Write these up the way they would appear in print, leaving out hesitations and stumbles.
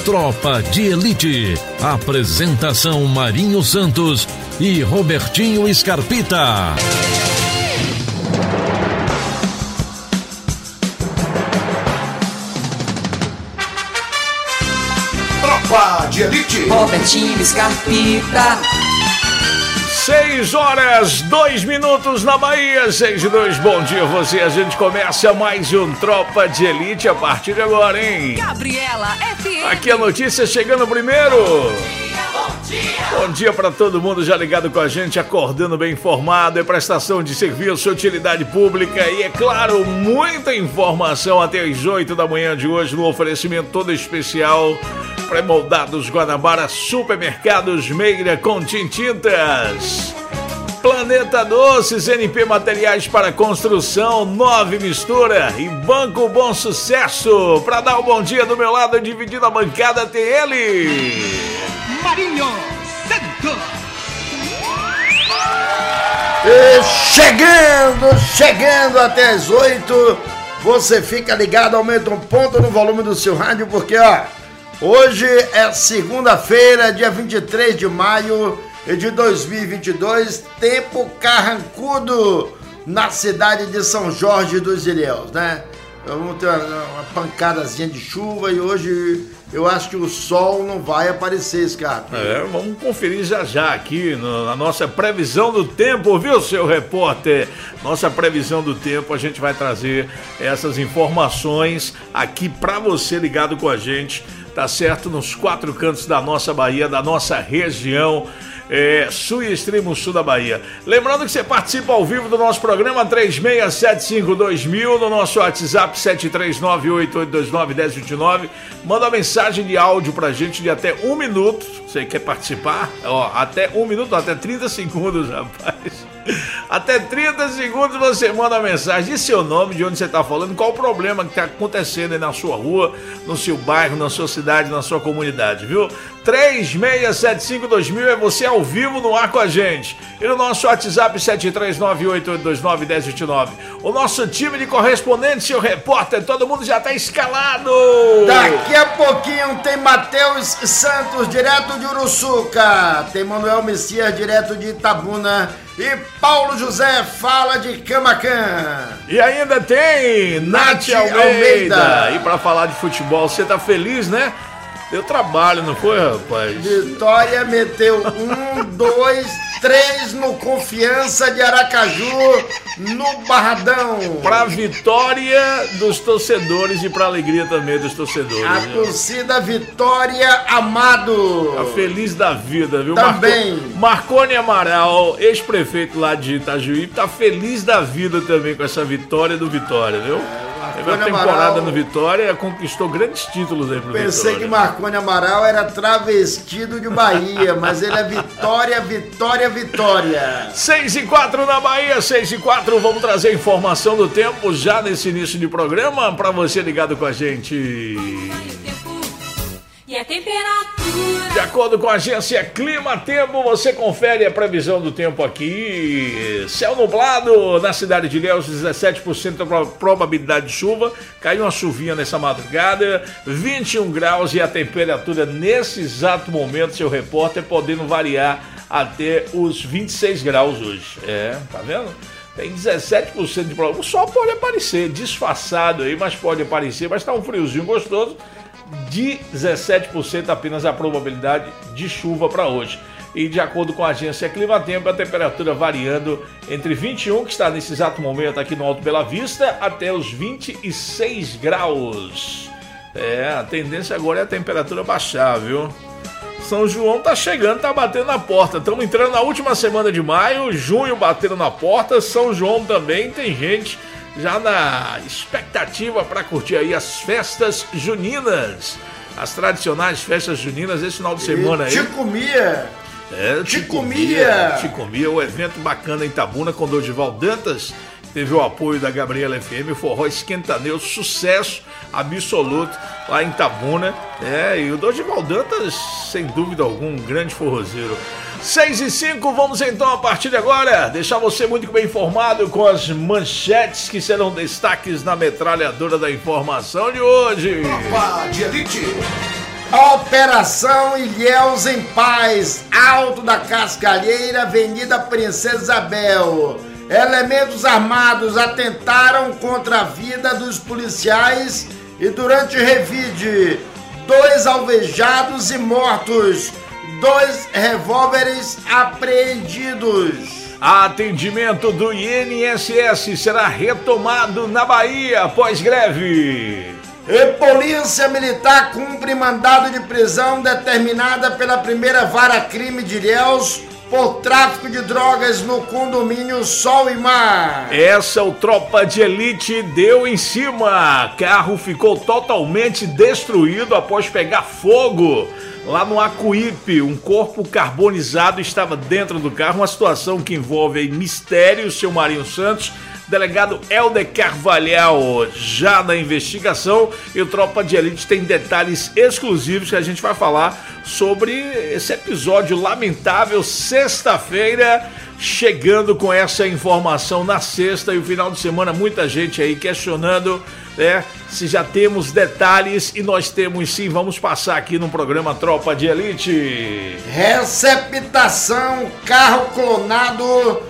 Tropa de Elite. Apresentação Marinho Santos e Robertinho Scarpita. Tropa de Elite. Robertinho Scarpita. 6h02 na Bahia, 6:02. Bom dia a você. A gente começa mais um Tropa de Elite a partir de agora, hein? Gabriela FM. Aqui a notícia chegando primeiro. Bom dia para todo mundo já ligado com a gente, acordando bem informado. É prestação de serviço, utilidade pública e, é claro, muita informação até as 8 da manhã de hoje no oferecimento todo especial. Pré-moldados Guanabara, Supermercados Meira com Tintintas, Planeta Doces, NP Materiais para Construção, 9 Mistura e Banco Bom Sucesso. Para dar um bom dia do meu lado, dividindo a bancada, tem ele, Marinho Santos. Chegando até as 8. Você fica ligado, aumenta um ponto no volume do seu rádio, porque hoje é segunda-feira, dia 23 de maio de 2022, tempo carrancudo na cidade de São Jorge dos Ilhéus, né? Vamos ter uma pancadazinha de chuva e hoje eu acho que o sol não vai aparecer, Scarpa. Vamos conferir já aqui na nossa previsão do tempo, viu, seu repórter? Nossa previsão do tempo, a gente vai trazer essas informações aqui pra você ligado com a gente, tá certo? Nos 4 cantos da nossa Bahia, da nossa região, sul e extremo sul da Bahia. Lembrando que você participa ao vivo do nosso programa 36752000, no nosso WhatsApp 73988291029. Manda uma mensagem de áudio pra gente de até 1 minuto. Você quer participar? Até 1 minuto, até 30 segundos, rapaz. Até 30 segundos você manda uma mensagem. Diz seu nome, de onde você está falando, qual o problema que está acontecendo aí na sua rua, no seu bairro, na sua cidade, na sua comunidade, viu? 36752000 é você ao vivo no ar com a gente. E no nosso WhatsApp 73988291029. O nosso time de correspondentes, seu repórter, todo mundo já está escalado. Daqui a pouquinho tem Matheus Santos, direto de Uruçuca. Tem Manuel Messias, direto de Itabuna. E Paulo José fala de Camacan. E ainda tem Nath Almeida. E para falar de futebol, você tá feliz, né? Deu trabalho, não foi, rapaz? Vitória meteu 1, 2, 3 no Confiança de Aracaju, no Barradão. Pra vitória dos torcedores e pra alegria também dos torcedores. A torcida Vitória Amado. Tá feliz da vida, viu? Também. Marconi Amaral, ex-prefeito lá de Itajuí, tá feliz da vida também com essa vitória do Vitória, viu? Teve uma temporada no Vitória, conquistou grandes títulos aí pro Vitória. Pensei que Marconi Amaral era travestido de Bahia, mas ele é Vitória, Vitória, Vitória. 6:04 na Bahia, 6:04, vamos trazer informação do tempo já nesse início de programa para você ligado com a gente. E a temperatura. De acordo com a agência Clima Tempo, você confere a previsão do tempo aqui. Céu nublado na cidade de Ilhéus, 17% da probabilidade de chuva. Caiu uma chuvinha nessa madrugada, 21 graus e a temperatura nesse exato momento, seu repórter, podendo variar até os 26 graus hoje. Tá vendo? Tem 17% de probabilidade. O sol pode aparecer, disfarçado aí, mas pode aparecer, mas tá um friozinho gostoso. 17% apenas a probabilidade de chuva para hoje. E de acordo com a agência Clima Tempo, a temperatura variando entre 21, que está nesse exato momento aqui no Alto Bela Vista, até os 26 graus. A tendência agora é a temperatura baixar, viu? São João tá chegando, tá batendo na porta. Estamos entrando na última semana de maio, junho batendo na porta, São João também, tem gente já na expectativa para curtir aí as festas juninas, as tradicionais festas juninas esse final de semana aí. Te comia, o evento bacana em Itabuna com Dorival Dantas, teve o apoio da Gabriela FM, o forró esquentaneu, sucesso absoluto lá em Itabuna, e o Dorival Dantas, sem dúvida algum, um grande forrozeiro. 6:05, vamos então a partir de agora deixar você muito bem informado com as manchetes que serão destaques na metralhadora da informação de hoje. Tropa de Elite. Operação Ilhéus em Paz, Alto da Cascalheira, Avenida Princesa Isabel. Elementos armados atentaram contra a vida dos policiais e durante revide, 2 alvejados e mortos, 2 revólveres apreendidos. Atendimento do INSS será retomado na Bahia após greve. E Polícia Militar cumpre mandado de prisão determinada pela primeira vara crime de Ilhéus por tráfico de drogas no condomínio Sol e Mar. Essa o Tropa de Elite deu em cima. Carro ficou totalmente destruído após pegar fogo. Lá no Acuípe, um corpo carbonizado estava dentro do carro, uma situação que envolve aí mistério, seu Marinho Santos. Delegado Helder Carvalhal já na investigação, e o Tropa de Elite tem detalhes exclusivos que a gente vai falar sobre esse episódio lamentável. Sexta-feira, chegando com essa informação na sexta, e o final de semana muita gente aí questionando, né, se já temos detalhes, e nós temos sim. Vamos passar aqui no programa Tropa de Elite. Receptação, carro clonado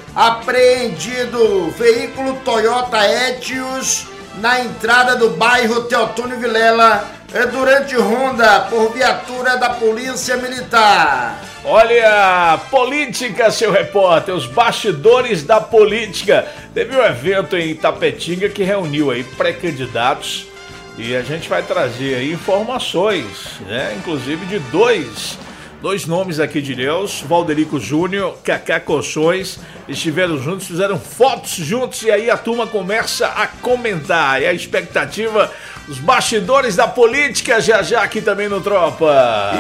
apreendido, veículo Toyota Etios na entrada do bairro Teotônio Vilela durante ronda por viatura da Polícia Militar. Olha, política, seu repórter, os bastidores da política. Teve um evento em Itapetinga que reuniu aí pré-candidatos e a gente vai trazer aí informações, né? Inclusive de dois nomes aqui de Ilhéus, Valderico Júnior, Cacá Colchões, estiveram juntos, fizeram fotos juntos e aí a turma começa a comentar. E a expectativa, os bastidores da política, já aqui também no Tropa.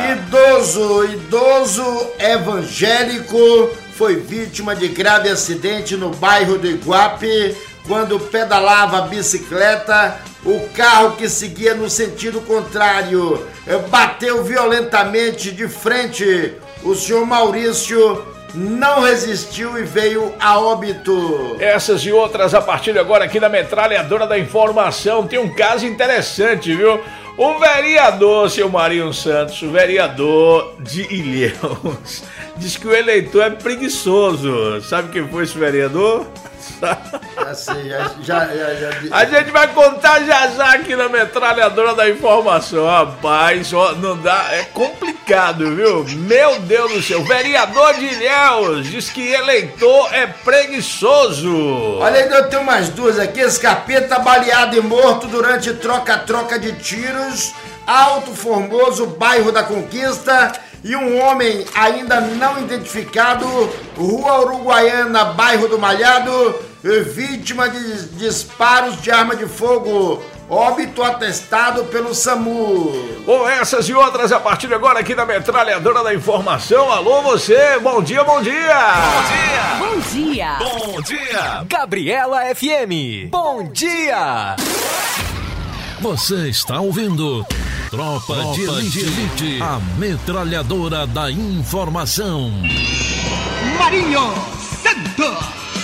Idoso evangélico foi vítima de grave acidente no bairro do Iguape quando pedalava a bicicleta. O carro que seguia no sentido contrário bateu violentamente de frente. O senhor Maurício não resistiu e veio a óbito. Essas e outras a partir de agora aqui na Metralhadora da Informação. Tem um caso interessante, viu? O vereador, seu Marinho Santos, o vereador de Ilhéus, diz que o eleitor é preguiçoso. Sabe quem foi esse vereador? Assim, já. A gente vai contar já aqui na Metralhadora da Informação. Rapaz, ó, não dá, é complicado, viu? Meu Deus do céu, vereador de Ilhéus diz que eleitor é preguiçoso. Olha, eu tenho mais duas aqui. Escarpeta baleado e morto durante troca de tiros, Alto Formoso, bairro da Conquista. E um homem ainda não identificado, Rua Uruguaiana, bairro do Malhado, vítima de disparos de arma de fogo, óbito atestado pelo SAMU. Com essas e outras a partir de agora aqui na Metralhadora da Informação. Alô você, bom dia, bom dia! Bom dia! Bom dia! Gabriela FM, bom dia! Você está ouvindo Tropa de Elite, a Metralhadora da Informação. Marinho Santos.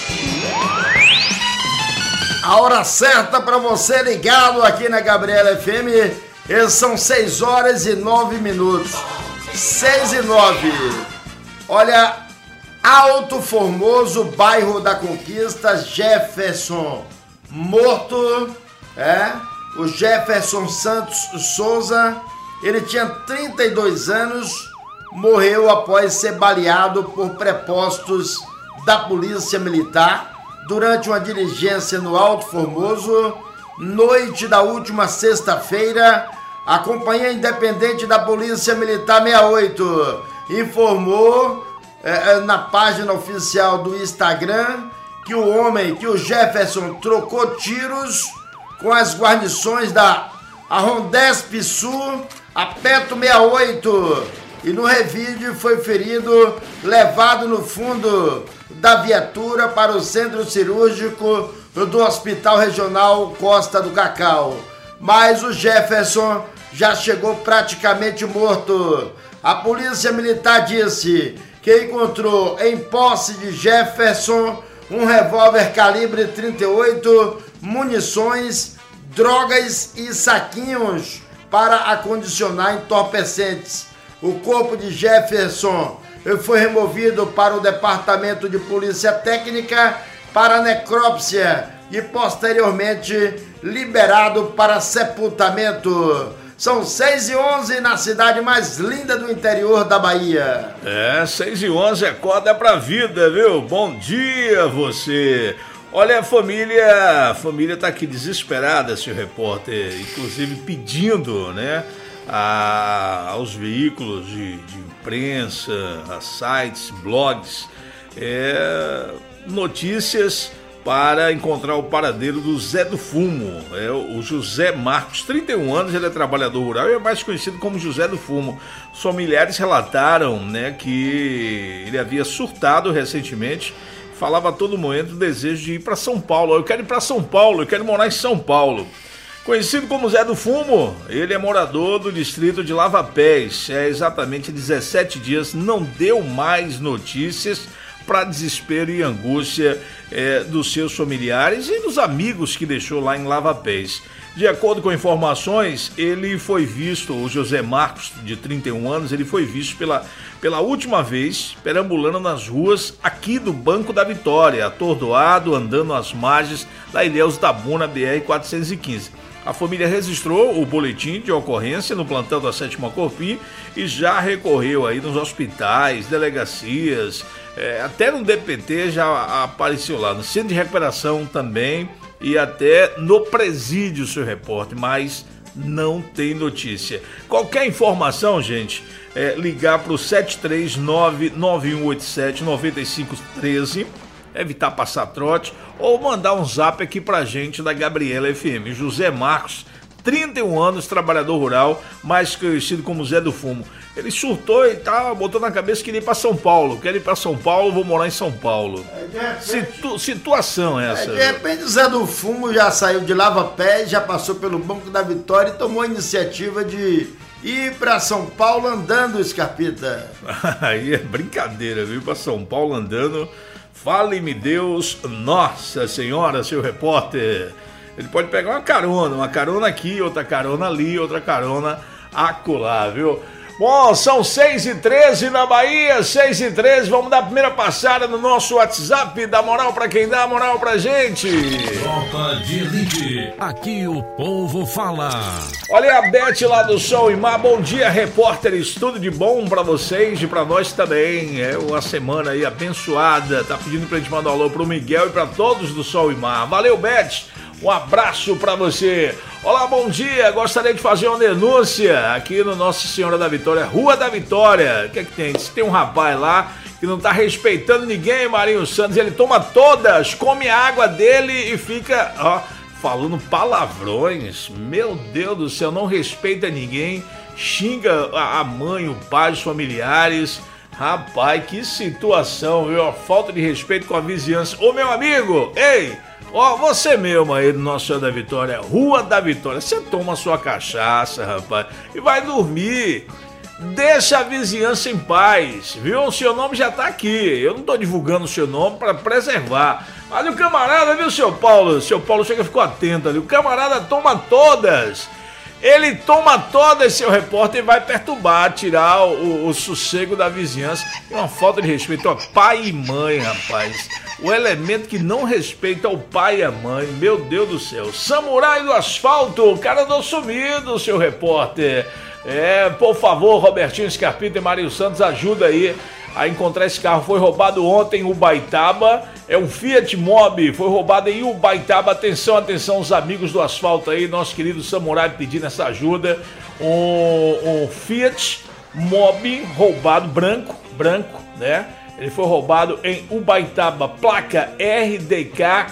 A hora certa para você ligado aqui na Gabriela FM. São 6 horas e 9 minutos. 6 e 9. Olha, Alto Formoso, bairro da Conquista, Jefferson morto, o Jefferson Santos Souza, ele tinha 32 anos, morreu após ser baleado por prepostos da Polícia Militar durante uma diligência no Alto Formoso, noite da última sexta-feira. A Companhia Independente da Polícia Militar 68 informou na página oficial do Instagram que o Jefferson trocou tiros com as guarnições da Arrondesp Sul, a Peto 68, e no revide foi ferido, levado no fundo da viatura para o centro cirúrgico do Hospital Regional Costa do Cacau. Mas o Jefferson já chegou praticamente morto. A Polícia Militar disse que encontrou em posse de Jefferson um revólver calibre 38, munições, drogas e saquinhos para acondicionar entorpecentes. O corpo de Jefferson foi removido para o Departamento de Polícia Técnica para necrópsia e posteriormente liberado para sepultamento. São 6h11 na cidade mais linda do interior da Bahia. 6h11, acorda pra vida, viu? Bom dia você. Olha, a família tá aqui desesperada, senhor repórter, inclusive pedindo, né, aos veículos de imprensa, a sites, blogs, notícias para encontrar o paradeiro do Zé do Fumo, o José Marcos, 31 anos, ele é trabalhador rural e é mais conhecido como José do Fumo. Os familiares relataram, né, que ele havia surtado recentemente, falava a todo momento o desejo de ir para São Paulo. Eu quero ir para São Paulo, eu quero morar em São Paulo. Conhecido como Zé do Fumo, ele é morador do distrito de Lavapés. Exatamente 17 dias, não deu mais notícias, para desespero e angústia dos seus familiares e dos amigos que deixou lá em Lavapés. De acordo com informações, ele foi visto, o José Marcos, de 31 anos, ele foi visto pela última vez perambulando nas ruas aqui do Banco da Vitória, atordoado, andando às margens da Ilhéus Tabuna, BR-415. A família registrou o boletim de ocorrência no plantão da 7ª Cofim e já recorreu aí nos hospitais, delegacias, até no DPT já apareceu lá, no centro de recuperação também e até no presídio, seu repórter, mas não tem notícia. Qualquer informação, gente, ligar para o 739-9187-9513, evitar passar trote, ou mandar um zap aqui pra gente da Gabriela FM. José Marcos, 31 anos, trabalhador rural, mais conhecido como Zé do Fumo. Ele surtou e botou na cabeça que queria ir pra São Paulo. Quero ir pra São Paulo, vou morar em São Paulo. Situação essa. De repente o Zé do Fumo já saiu de Lavapés, já passou pelo Banco da Vitória e tomou a iniciativa de ir pra São Paulo andando, Scarpita. Aí é brincadeira, viu? Pra São Paulo andando. Fale-me Deus, Nossa Senhora, seu repórter. Ele pode pegar uma carona aqui, outra carona ali, outra carona acolá, viu? Bom, são 6h13 na Bahia, 6h13, vamos dar a primeira passada no nosso WhatsApp, dá moral pra quem dá moral pra gente. Tropa de Elite, aqui o povo fala. Olha a Beth lá do Sol e Mar, bom dia repórteres, tudo de bom pra vocês e pra nós também, uma semana aí abençoada, tá pedindo pra gente mandar um alô pro Miguel e pra todos do Sol e Mar, valeu Beth. Um abraço pra você. Olá, bom dia. Gostaria de fazer uma denúncia aqui no Nossa Senhora da Vitória, Rua da Vitória. O que é que tem? Tem um rapaz lá que não tá respeitando ninguém, Marinho Santos. Ele toma todas, come a água dele e fica, falando palavrões. Meu Deus do céu, não respeita ninguém. Xinga a mãe, o pai, os familiares. Rapaz, que situação, viu? A falta de respeito com a vizinhança. Ô, meu amigo, ei! Você mesmo aí do Nossa Senhora da Vitória, Rua da Vitória, você toma sua cachaça, rapaz, e vai dormir. Deixa a vizinhança em paz, viu? O seu nome já tá aqui, eu não tô divulgando o seu nome para preservar. Mas o camarada, viu, seu Paulo chega e ficou atento ali, o camarada toma todas. Ele toma todas, seu repórter, e vai perturbar, tirar o sossego da vizinhança. É uma falta de respeito a pai e mãe, rapaz. O elemento que não respeita o pai e a mãe, meu Deus do céu. Samurai do Asfalto, o cara do sumido, seu repórter. Por favor, Robertinho Scarpita e Mário Santos, ajuda aí a encontrar esse carro. Foi roubado ontem em Ubaitaba, é um Fiat Mobi, foi roubado em Ubaitaba. Atenção, atenção, os amigos do asfalto aí, nosso querido Samurai pedindo essa ajuda. Um Fiat Mobi roubado, branco, né? Ele foi roubado em Ubaitaba, placa RDK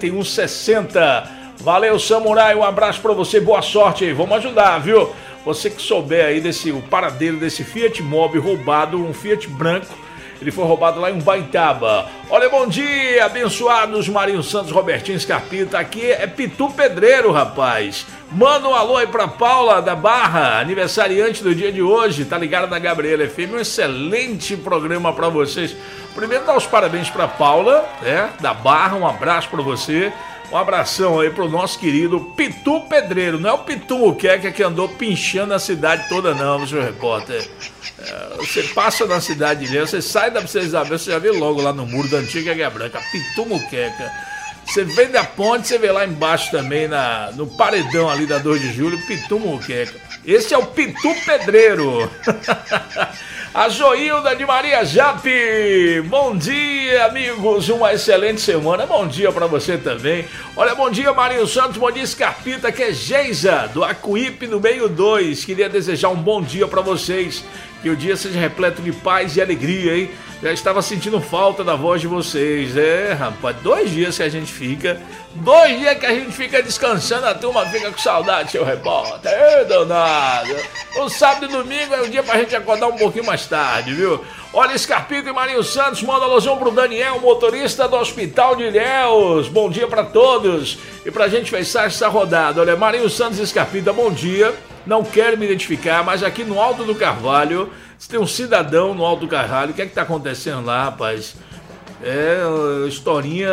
4160. Valeu, Samurai, um abraço pra você, boa sorte aí, vamos ajudar, viu? Você que souber aí o paradeiro desse Fiat Mobi roubado, um Fiat branco, ele foi roubado lá em Ubaitaba. Olha, bom dia, abençoados, Marinho Santos, Robertinho Scarpita, aqui é Pitu Pedreiro, rapaz. Manda um alô aí pra Paula da Barra, aniversariante do dia de hoje, tá ligada na Gabriela FM, um excelente programa pra vocês. Primeiro, dar os parabéns pra Paula, da Barra, um abraço pra você. Um abração aí pro nosso querido Pitu Pedreiro. Não é o Pitu Muqueca que andou pinchando a cidade toda não, senhor repórter. Você passa na cidade de Ilhéus, você sai da Princesa Isabel, você já vê logo lá no muro da antiga Águia Branca, Pitu Muqueca. Você vem da ponte, você vê lá embaixo também, no paredão ali da 2 de julho, Pitu Muqueca. Esse é o Pitu Pedreiro. A Joilda de Maria Jape. Bom dia, amigos. Uma excelente semana. Bom dia pra você também. Olha, bom dia, Marinho Santos. Bom dia, Scarpita, que é Geisa, do Acuípe no Meio 2. Queria desejar um bom dia pra vocês. Que o dia seja repleto de paz e alegria, hein? Já estava sentindo falta da voz de vocês. Rapaz, 2 dias que a gente fica. 2 dias que a gente fica descansando, a turma fica com saudade, seu repórter. Danado. O sábado e domingo é o dia pra gente acordar um pouquinho mais tarde, viu? Olha, Scarpito e Marinho Santos, manda alusão pro Daniel, motorista do Hospital de Ilhéus. Bom dia pra todos. E pra gente fechar essa rodada, olha, Marinho Santos e Scarpita, bom dia. Não quero me identificar, mas aqui no Alto do Carvalho, tem um cidadão no Alto do Carvalho. O que é que tá acontecendo lá, rapaz? Historinha.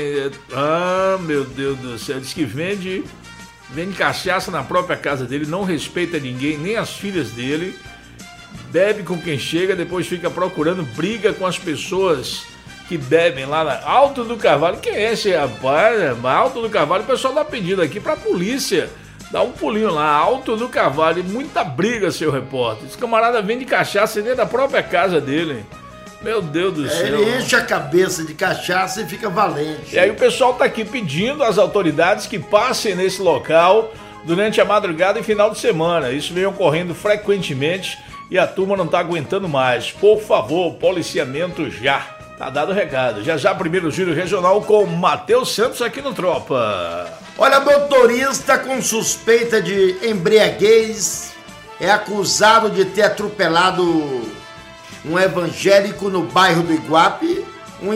Meu Deus do céu. Diz que vende cachaça na própria casa dele, não respeita ninguém, nem as filhas dele. Bebe com quem chega, depois fica procurando briga com as pessoas que bebem lá na Alto do Carvalho. Quem é esse rapaz? Alto do Carvalho, o pessoal dá pedido aqui pra polícia. Dá um pulinho lá, Alto do Carvalho, muita briga, seu repórter. Esse camarada vende cachaça dentro da própria casa dele. Meu Deus do céu. Ele enche a cabeça de cachaça e fica valente. E aí o pessoal tá aqui pedindo às autoridades que passem nesse local durante a madrugada e final de semana. Isso vem ocorrendo frequentemente e a turma não tá aguentando mais. Por favor, policiamento já. Tá dado o recado. Já primeiro giro regional com Matheus Santos aqui no Tropa. Olha, motorista com suspeita de embriaguez é acusado de ter atropelado um evangélico no bairro do Iguape. O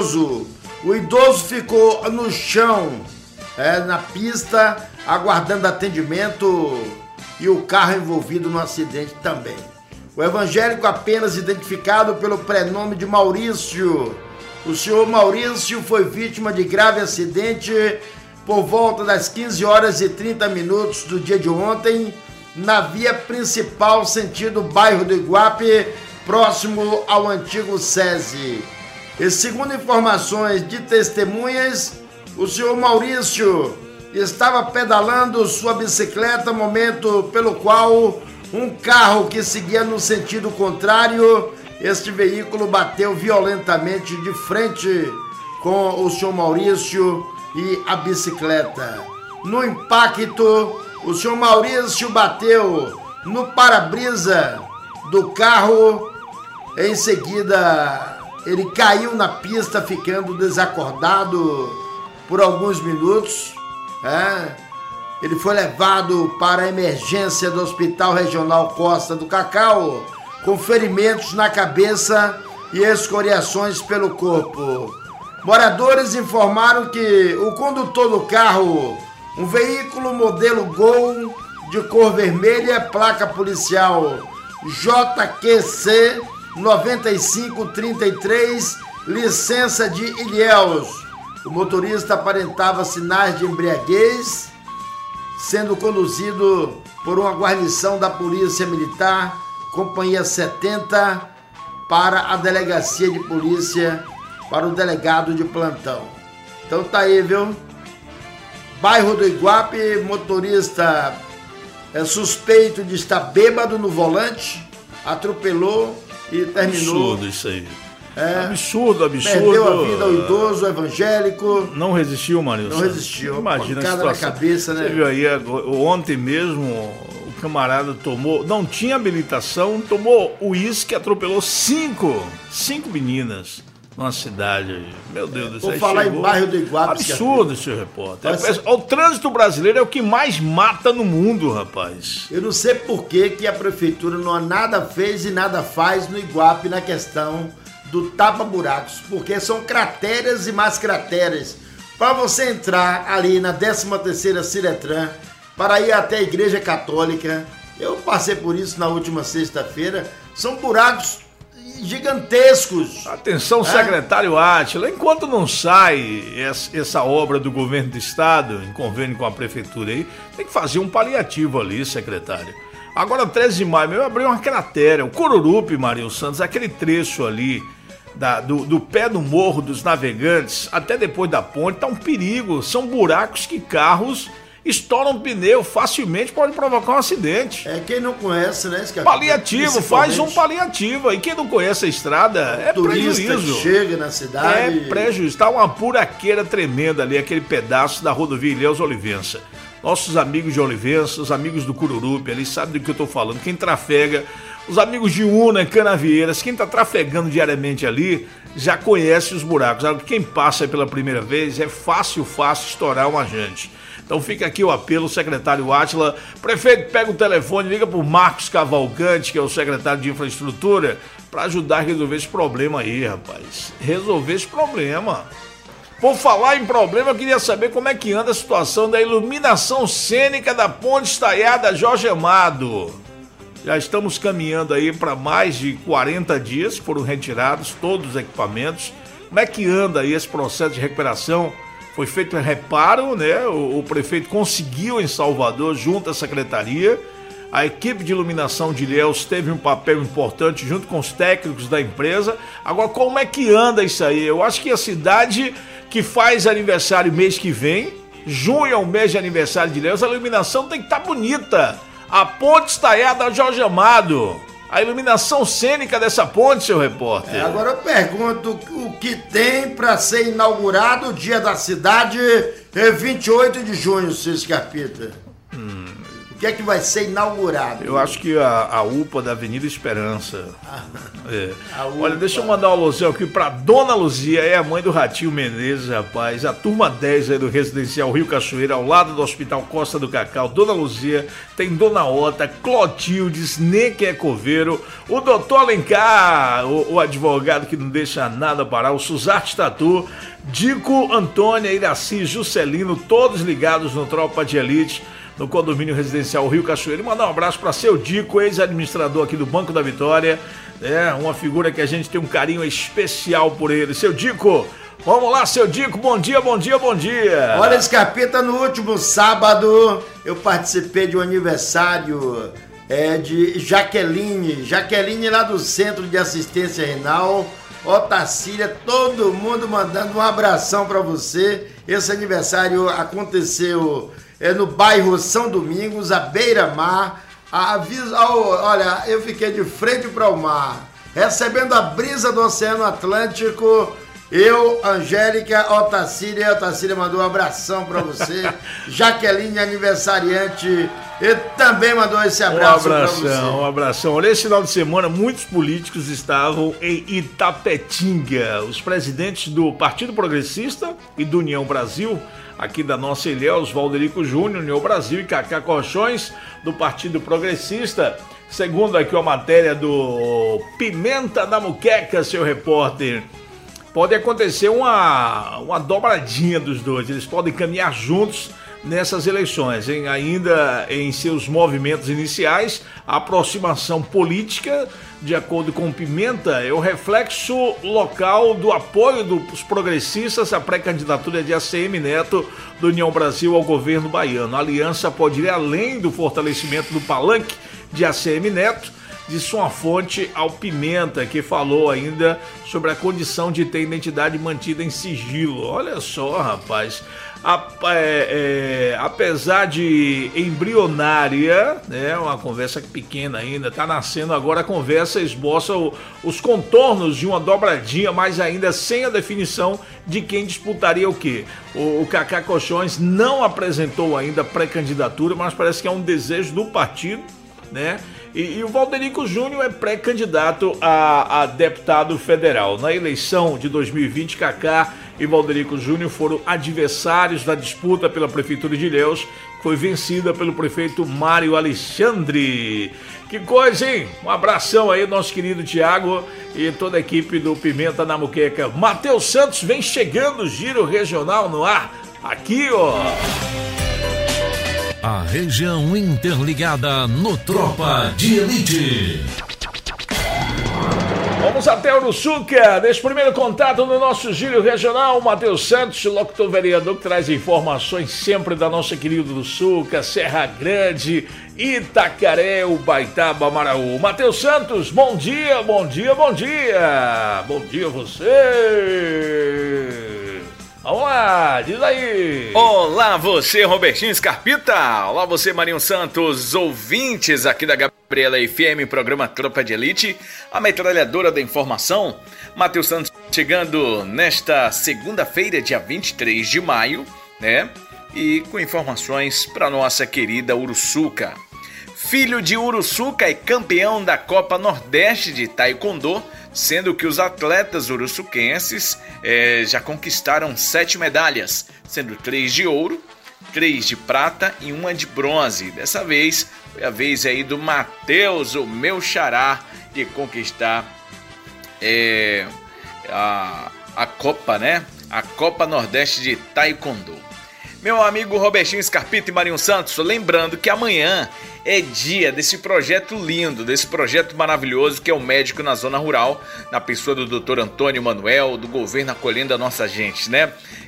idoso ficou no chão, na pista, aguardando atendimento e o carro envolvido no acidente também. O evangélico apenas identificado pelo prenome de Maurício. O senhor Maurício foi vítima de grave acidente por volta das 15 horas e 30 minutos do dia de ontem, na via principal sentido bairro do Iguape, próximo ao antigo SESI. E segundo informações de testemunhas, o senhor Maurício estava pedalando sua bicicleta, momento pelo qual um carro que seguia no sentido contrário, este veículo bateu violentamente de frente com o senhor Maurício e a bicicleta. No impacto, o senhor Maurício bateu no para-brisa do carro. Em seguida, ele caiu na pista, ficando desacordado por alguns minutos. Ele foi levado para a emergência do Hospital Regional Costa do Cacau, com ferimentos na cabeça e escoriações pelo corpo. Moradores informaram que o condutor do carro, um veículo modelo Gol de cor vermelha, placa policial JQC 9533, licença de Ilhéus. O motorista aparentava sinais de embriaguez, sendo conduzido por uma guarnição da Polícia Militar, Companhia 70, para a delegacia de polícia, para o delegado de plantão. Então tá aí, viu? Bairro do Iguape, motorista suspeito de estar bêbado no volante, atropelou e terminou. Absurdo isso aí. Absurdo. Perdeu a vida ao idoso, evangélico. Não resistiu, Marinho? Não resistiu. Imagina a situação. Na cabeça, né? Você viu aí, ontem mesmo, o camarada não tinha habilitação, tomou uísque, atropelou cinco meninas numa cidade aí. Meu Deus do céu. Vou falar em bairro do Iguape. Absurdo, senhor repórter. O trânsito brasileiro é o que mais mata no mundo, rapaz. Eu não sei por que a prefeitura não nada fez e nada faz no Iguape na questão do tapa-buracos, porque são crateras e mais crateras. Para você entrar ali na 13ª Ciretran, para ir até a Igreja Católica, eu passei por isso na última sexta-feira, são buracos gigantescos. Atenção, secretário Átila, enquanto não sai essa obra do governo do estado, em convênio com a prefeitura aí, tem que fazer um paliativo ali, secretário. Agora, 13 de maio, eu abri uma cratera, o Cururupi, Marinho Santos, aquele trecho ali, do pé do Morro dos Navegantes até depois da ponte, tá um perigo, são buracos que carros estouram pneu facilmente, pode provocar um acidente. Quem não conhece, né? Paliativo, faz um paliativo. E quem não conhece a estrada é prejuízo. Chega na cidade. É prejuízo. Tá uma buraqueira tremenda ali, aquele pedaço da rodovia Ilhéus Olivença. Nossos amigos de Olivença, os amigos do Cururupi ali, sabem do que eu tô falando. Quem trafega, os amigos de Una, Canavieiras, quem tá trafegando diariamente ali, já conhece os buracos. Quem passa pela primeira vez, é fácil estourar um agente. Então fica aqui o apelo, secretário Átila. Prefeito, pega o telefone, liga pro Marcos Cavalcante, que é o secretário de Infraestrutura, para ajudar a resolver esse problema aí, rapaz. Resolver esse problema. Por falar em problema, eu queria saber como é que anda a situação da iluminação cênica da Ponte Estaiada Jorge Amado. Já estamos caminhando aí para mais de 40 dias, foram retirados todos os equipamentos. Como é que anda aí esse processo de recuperação? Foi feito um reparo, né? O prefeito conseguiu em Salvador, junto à secretaria. A equipe de iluminação de Ilhéus teve um papel importante junto com os técnicos da empresa. Agora, como é que anda isso aí? Eu acho que a cidade que faz aniversário mês que vem, junho é o mês de aniversário de Ilhéus, a iluminação tem que estar bonita. A Ponte Estaiada Jorge Amado. A iluminação cênica dessa ponte, seu repórter. Agora eu pergunto o que tem para ser inaugurado o Dia da Cidade, 28 de junho, seu Scarpita. O que é que vai ser inaugurado? Eu acho que a UPA da Avenida Esperança. Olha, deixa eu mandar um alusão aqui pra Dona Luzia, é a mãe do Ratinho Menezes, rapaz. A turma 10 aí do Residencial Rio Cachoeira, ao lado do Hospital Costa do Cacau. Dona Luzia, tem Dona Ota, Clotildes, Neque Coveiro, o doutor Alencar, o advogado que não deixa nada parar, o Suzarte Tatu, Dico, Antônia, Iraci, Juscelino, todos ligados no Tropa de Elite, no condomínio residencial Rio Cachoeira. E mandar um abraço para seu Dico, ex-administrador aqui do Banco da Vitória, uma figura que a gente tem um carinho especial por ele. Seu Dico, vamos lá, seu Dico, bom dia, bom dia, bom dia. Olha, Scarpita, no último sábado eu participei de um aniversário de Jaqueline lá do Centro de Assistência Renal, Otacília, todo mundo mandando um abração para você. Esse aniversário aconteceu no bairro São Domingos, à beira-mar. Olha, eu fiquei de frente para o mar, recebendo a brisa do Oceano Atlântico. Eu, Angélica, Otacília mandou um abração para você. Jaqueline, aniversariante, e também mandou esse abraço para você. Um abração. Olha, esse final de semana, muitos políticos estavam em Itapetinga. Os presidentes do Partido Progressista e do União Brasil, aqui da nossa Ilhéus, Valderico Júnior, União Brasil, e Cacá Colchões, do Partido Progressista. Segundo aqui a matéria do Pimenta da Muqueca, seu repórter, pode acontecer uma dobradinha dos dois. Eles podem caminhar juntos nessas eleições, ainda em seus movimentos iniciais. A aproximação política, de acordo com Pimenta, é o reflexo local do apoio dos progressistas à pré-candidatura de ACM Neto do União Brasil ao governo baiano. A aliança pode ir além do fortalecimento do palanque de ACM Neto, disse uma fonte ao Pimenta, que falou ainda sobre a condição de ter identidade mantida em sigilo. Olha só, rapaz, apesar de embrionária, uma conversa pequena ainda, está nascendo agora, a conversa esboça os contornos de uma dobradinha, mas ainda sem a definição de quem disputaria o quê. O Cacá Colchões não apresentou ainda pré-candidatura, mas parece que é um desejo do partido, né? E o Valderico Júnior é pré-candidato a deputado federal. Na eleição de 2020, Cacá e Valderico Júnior foram adversários da disputa pela Prefeitura de Ilhéus, que foi vencida pelo prefeito Mário Alexandre. Que coisa, hein? Um abração aí, nosso querido Tiago e toda a equipe do Pimenta na Muqueca. Matheus Santos vem chegando, Giro Regional no ar, aqui, ó. A região interligada no Tropa de Elite. Vamos até Uruçuca, nesse primeiro contato no nosso giro regional, Matheus Santos, locutor vereador, que traz informações sempre da nossa querida Uruçuca, Serra Grande, Itacaré, Ubaitaba, Maraú. Matheus Santos, bom dia, bom dia, bom dia. Bom dia a você. Vamos lá, diz aí. Olá você, Robertinho Scarpita. Olá você, Marinho Santos, ouvintes aqui da Gabriela FM, programa Tropa de Elite, a metralhadora da informação. Matheus Santos chegando nesta segunda-feira, dia 23 de maio, né? E com informações para nossa querida Uruçuca. Filho de Uruçuca é campeão da Copa Nordeste de Taekwondo, sendo que os atletas uruçuquenses já conquistaram 7 medalhas, sendo 3 de ouro, 3 de prata e 1 de bronze. Dessa vez, foi a vez aí do Matheus, o meu xará, de conquistar a Copa, né? A Copa Nordeste de Taekwondo. Meu amigo Robertinho Scarpita e Marinho Santos, lembrando que amanhã é dia desse projeto lindo, desse projeto maravilhoso que é o Médico na Zona Rural, na pessoa do Dr. Antônio Manuel, do governo acolhendo a nossa gente, né?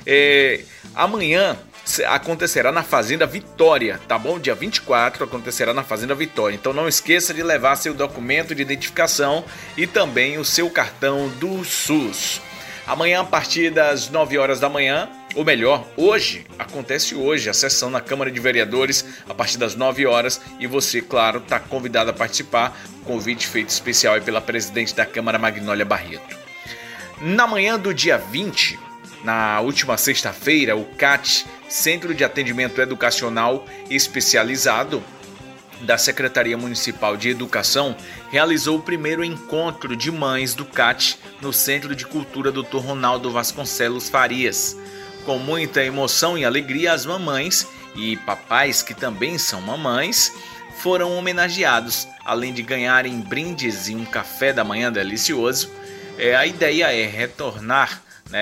Amanhã acontecerá na Fazenda Vitória, tá bom? Dia 24 acontecerá na Fazenda Vitória. Então não esqueça de levar seu documento de identificação e também o seu cartão do SUS. Amanhã, a partir das 9 horas da manhã, ou melhor, acontece hoje a sessão na Câmara de Vereadores, a partir das 9 horas, e você, claro, está convidado a participar, convite feito especial aí pela presidente da Câmara, Magnólia Barreto. Na manhã do dia 20, na última sexta-feira, o CAT, Centro de Atendimento Educacional Especializado, da Secretaria Municipal de Educação, realizou o primeiro encontro de mães do CAT no Centro de Cultura Dr. Ronaldo Vasconcelos Farias. Com muita emoção e alegria, as mamães e papais, que também são mamães, foram homenageados, além de ganharem brindes e um café da manhã delicioso. A ideia é retomar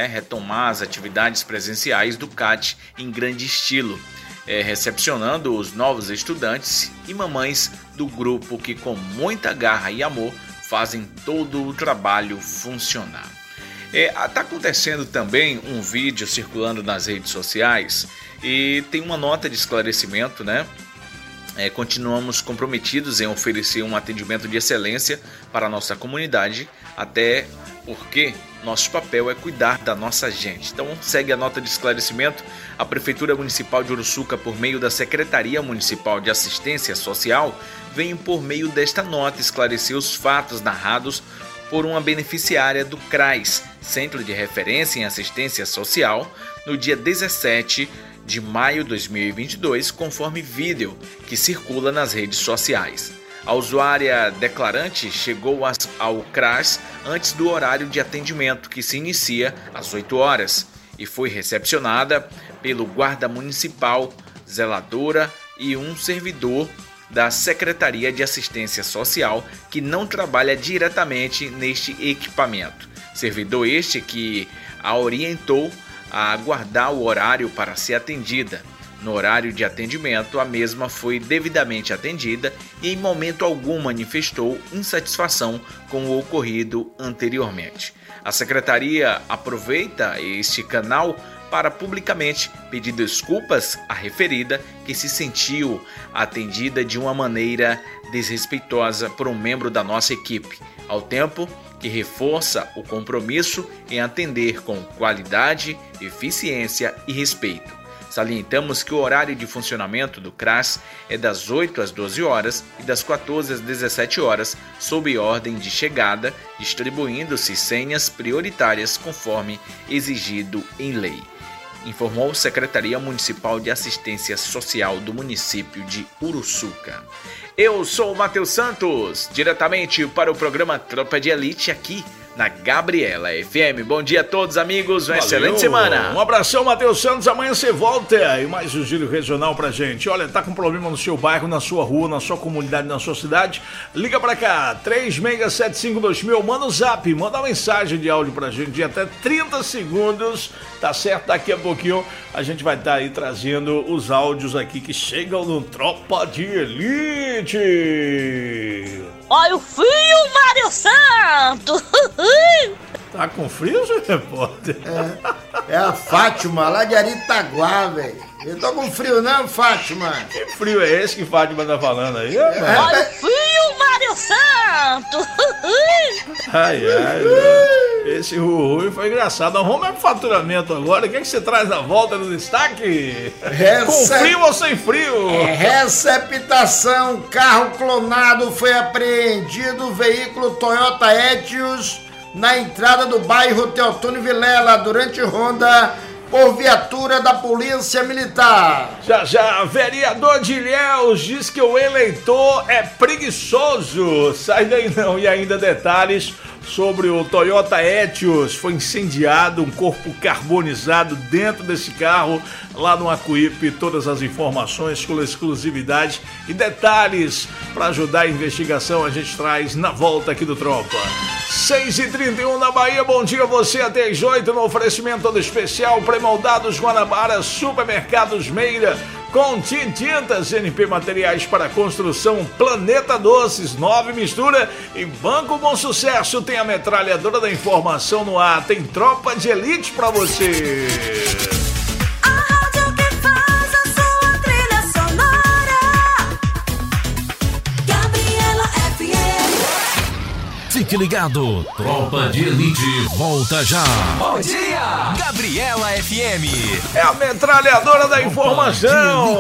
as atividades presenciais do CAT em grande estilo, recepcionando os novos estudantes e mamães do grupo que com muita garra e amor fazem todo o trabalho funcionar. Está acontecendo também um vídeo circulando nas redes sociais e tem uma nota de esclarecimento, né? Continuamos comprometidos em oferecer um atendimento de excelência para a nossa comunidade, até porque nosso papel é cuidar da nossa gente. Então segue a nota de esclarecimento. A Prefeitura Municipal de Uruçuca, por meio da Secretaria Municipal de Assistência Social, vem por meio desta nota esclarecer os fatos narrados por uma beneficiária do CRAS, Centro de Referência em Assistência Social, no dia 17 de maio de 2022, conforme vídeo que circula nas redes sociais. A usuária declarante chegou ao CRAS antes do horário de atendimento, que se inicia às 8 horas, e foi recepcionada pelo guarda municipal, zeladora e um servidor da Secretaria de Assistência Social que não trabalha diretamente neste equipamento. Servidor este que a orientou a aguardar o horário para ser atendida. No horário de atendimento, a mesma foi devidamente atendida e em momento algum manifestou insatisfação com o ocorrido anteriormente. A Secretaria aproveita este canal para publicamente pedir desculpas à referida, que se sentiu atendida de uma maneira desrespeitosa por um membro da nossa equipe, ao tempo que reforça o compromisso em atender com qualidade, eficiência e respeito. Salientamos que o horário de funcionamento do CRAS é das 8 às 12 horas e das 14 às 17 horas, sob ordem de chegada, distribuindo-se senhas prioritárias conforme exigido em lei, informou a Secretaria Municipal de Assistência Social do município de Uruçuca. Eu sou o Matheus Santos, diretamente para o programa Tropa de Elite aqui na Gabriela FM. Bom dia a todos, amigos, uma excelente semana. Um abração, Matheus Santos, amanhã você volta e mais um giro regional pra gente. Olha, tá com problema no seu bairro, na sua rua, na sua comunidade, na sua cidade? Liga pra cá, 36752000, manda um zap, manda uma mensagem de áudio pra gente de até 30 segundos, tá certo? Daqui a pouquinho a gente vai estar aí trazendo os áudios aqui que chegam no Tropa de Elite. Olha o frio, Mário Santos! Tá com frio, seu repórter? É a Fátima, lá de Aritaguá, velho. Eu tô com frio não, Fátima? Que frio é esse que Fátima tá falando aí, rapaz? Olha o frio, Mário Santos! Ai, esse Rui foi engraçado. Nós vamos pro faturamento agora. O que você traz na volta no destaque? Com frio ou sem frio? Receptação, carro clonado foi apreendido, veículo Toyota Etios na entrada do bairro Teotônio Vilela durante ronda por viatura da Polícia Militar. Já, vereador de Ilhéus diz que o eleitor é preguiçoso. Sai daí não. E ainda detalhes sobre o Toyota Etios. Foi incendiado, um corpo carbonizado dentro desse carro lá no Acuípe. Todas as informações com exclusividade e detalhes para ajudar a investigação a gente traz na volta aqui do Tropa. 6h31 na Bahia, bom dia a você até as 8 no oferecimento todo especial Pré-moldados Guanabara, Supermercados Meira, Contim Tintas, NP Materiais para Construção, Planeta Doces, Nove Mistura e Banco Bom Sucesso. Tem a metralhadora da informação no ar, tem Tropa de Elite pra você. A rádio que faz a sua trilha sonora. Gabriela FM. Fique ligado, Tropa de Elite volta já. Bom dia, Gabriela FM. É a metralhadora da informação.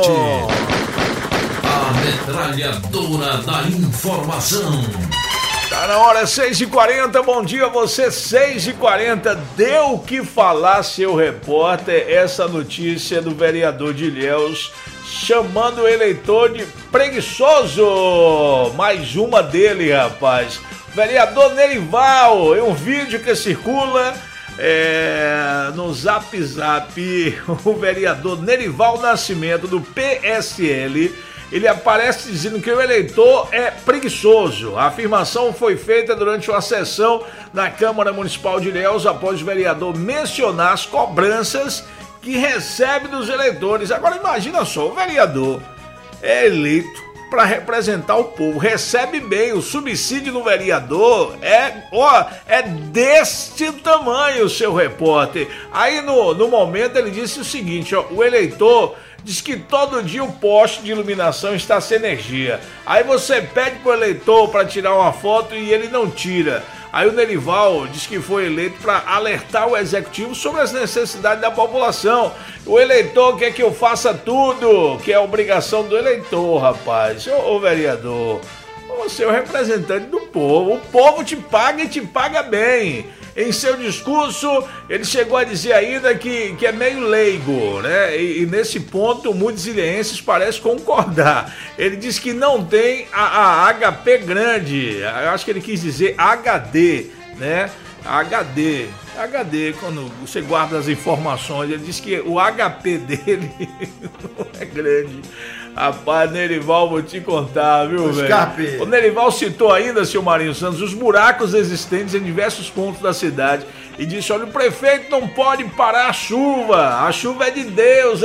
A metralhadora da informação. Tá na hora, 6h40, bom dia a você, 6h40, deu o que falar, seu repórter, essa notícia do vereador de Ilhéus, chamando o eleitor de preguiçoso, mais uma dele, rapaz, vereador Nerival, é um vídeo que circula no Zap, o vereador Nerival Nascimento, do PSL, ele aparece dizendo que o eleitor é preguiçoso. A afirmação foi feita durante uma sessão na Câmara Municipal de Ilhéus após o vereador mencionar as cobranças que recebe dos eleitores. Agora imagina só, o vereador é eleito para representar o povo, recebe bem, o subsídio do vereador é deste tamanho, seu repórter. Aí no momento ele disse o seguinte, o eleitor diz que todo dia o poste de iluminação está sem energia. Aí você pede pro eleitor para tirar uma foto e ele não tira. Aí o Nerival diz que foi eleito para alertar o executivo sobre as necessidades da população. O eleitor quer que eu faça tudo, que é obrigação do eleitor, rapaz. Ô vereador, você é o representante do povo. O povo te paga e te paga bem. Em seu discurso, ele chegou a dizer ainda que é meio leigo, né? E nesse ponto, muitos ilhéenses parecem concordar. Ele disse que não tem a HP grande, eu acho que ele quis dizer HD, né? HD, quando você guarda as informações, ele disse que o HP dele não é grande. Rapaz, Nerival, vou te contar, viu, velho? O Nerival citou ainda, seu Marinho Santos, os buracos existentes em diversos pontos da cidade e disse, olha, o prefeito não pode parar a chuva é de Deus,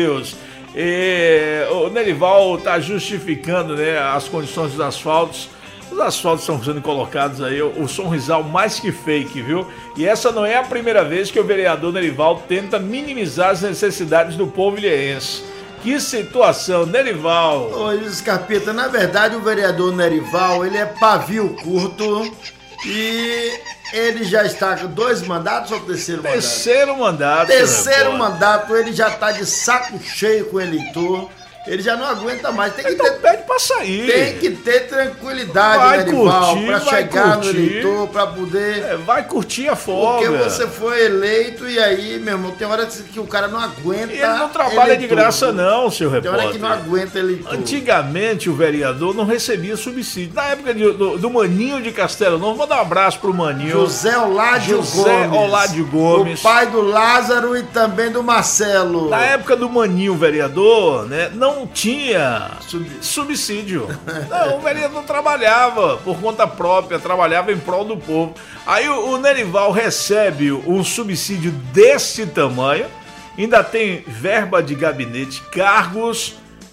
E o Nerival tá justificando, né, as condições dos asfaltos. Os asfaltos estão sendo colocados aí, o sonrisal mais que fake, viu? E essa não é a primeira vez que o vereador Nerival tenta minimizar as necessidades do povo ilhéense. Que situação, Nerival! Ô, Scarpeta, na verdade o vereador Nerival, ele é pavio curto e ele já está com 2 mandatos ou terceiro mandato? Terceiro mandato, ele já está de saco cheio com o eleitor. Ele já não aguenta mais, tem que pede pra sair. Tem que ter tranquilidade, Nerival, pra chegar no eleitor, pra poder... vai curtir a folga. Porque você foi eleito e aí, meu irmão, tem hora que o cara não aguenta. E ele não trabalha de graça não, seu repórter. Tem hora que não aguenta eleitor. Antigamente o vereador não recebia subsídio. Na época do Maninho de Castelo Novo, vou dar um abraço pro Maninho. José Oládio Gomes. O pai do Lázaro e também do Marcelo. Na época do Maninho, vereador, né, não tinha subsídio. Não, o vereador trabalhava por conta própria, trabalhava em prol do povo. Aí o Nerival recebe um subsídio desse tamanho, ainda tem verba de gabinete, cargos,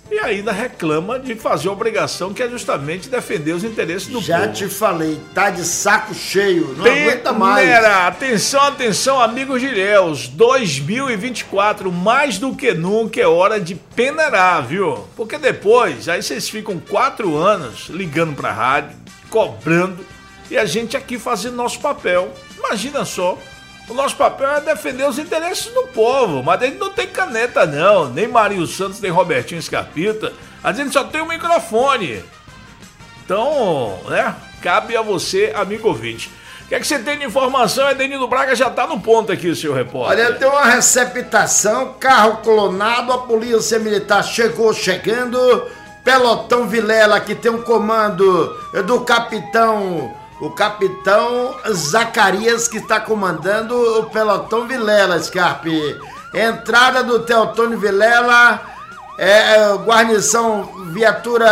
e ainda reclama de fazer a obrigação que é justamente defender os interesses do povo. Já te falei, tá de saco cheio, não aguenta mais. Atenção, atenção, amigos de Ilhéus, 2024, mais do que nunca é hora de peneirar, viu? Porque depois, aí vocês ficam 4 anos ligando pra rádio, cobrando, e a gente aqui fazendo nosso papel. Imagina só, o nosso papel é defender os interesses do povo, mas a gente não tem caneta não, nem Marinho Santos, nem Robertinho Scarpita, a gente só tem um microfone. Então, né, cabe a você, amigo ouvinte. O que é que você tem de informação? Edenildo Braga já tá no ponto aqui, seu repórter. Olha, tem uma receptação, carro clonado, a polícia militar chegando, pelotão Vilela, que tem um comando do capitão Zacarias, que está comandando o pelotão Vilela, Scarpe. Entrada do Teotônio Vilela, guarnição viatura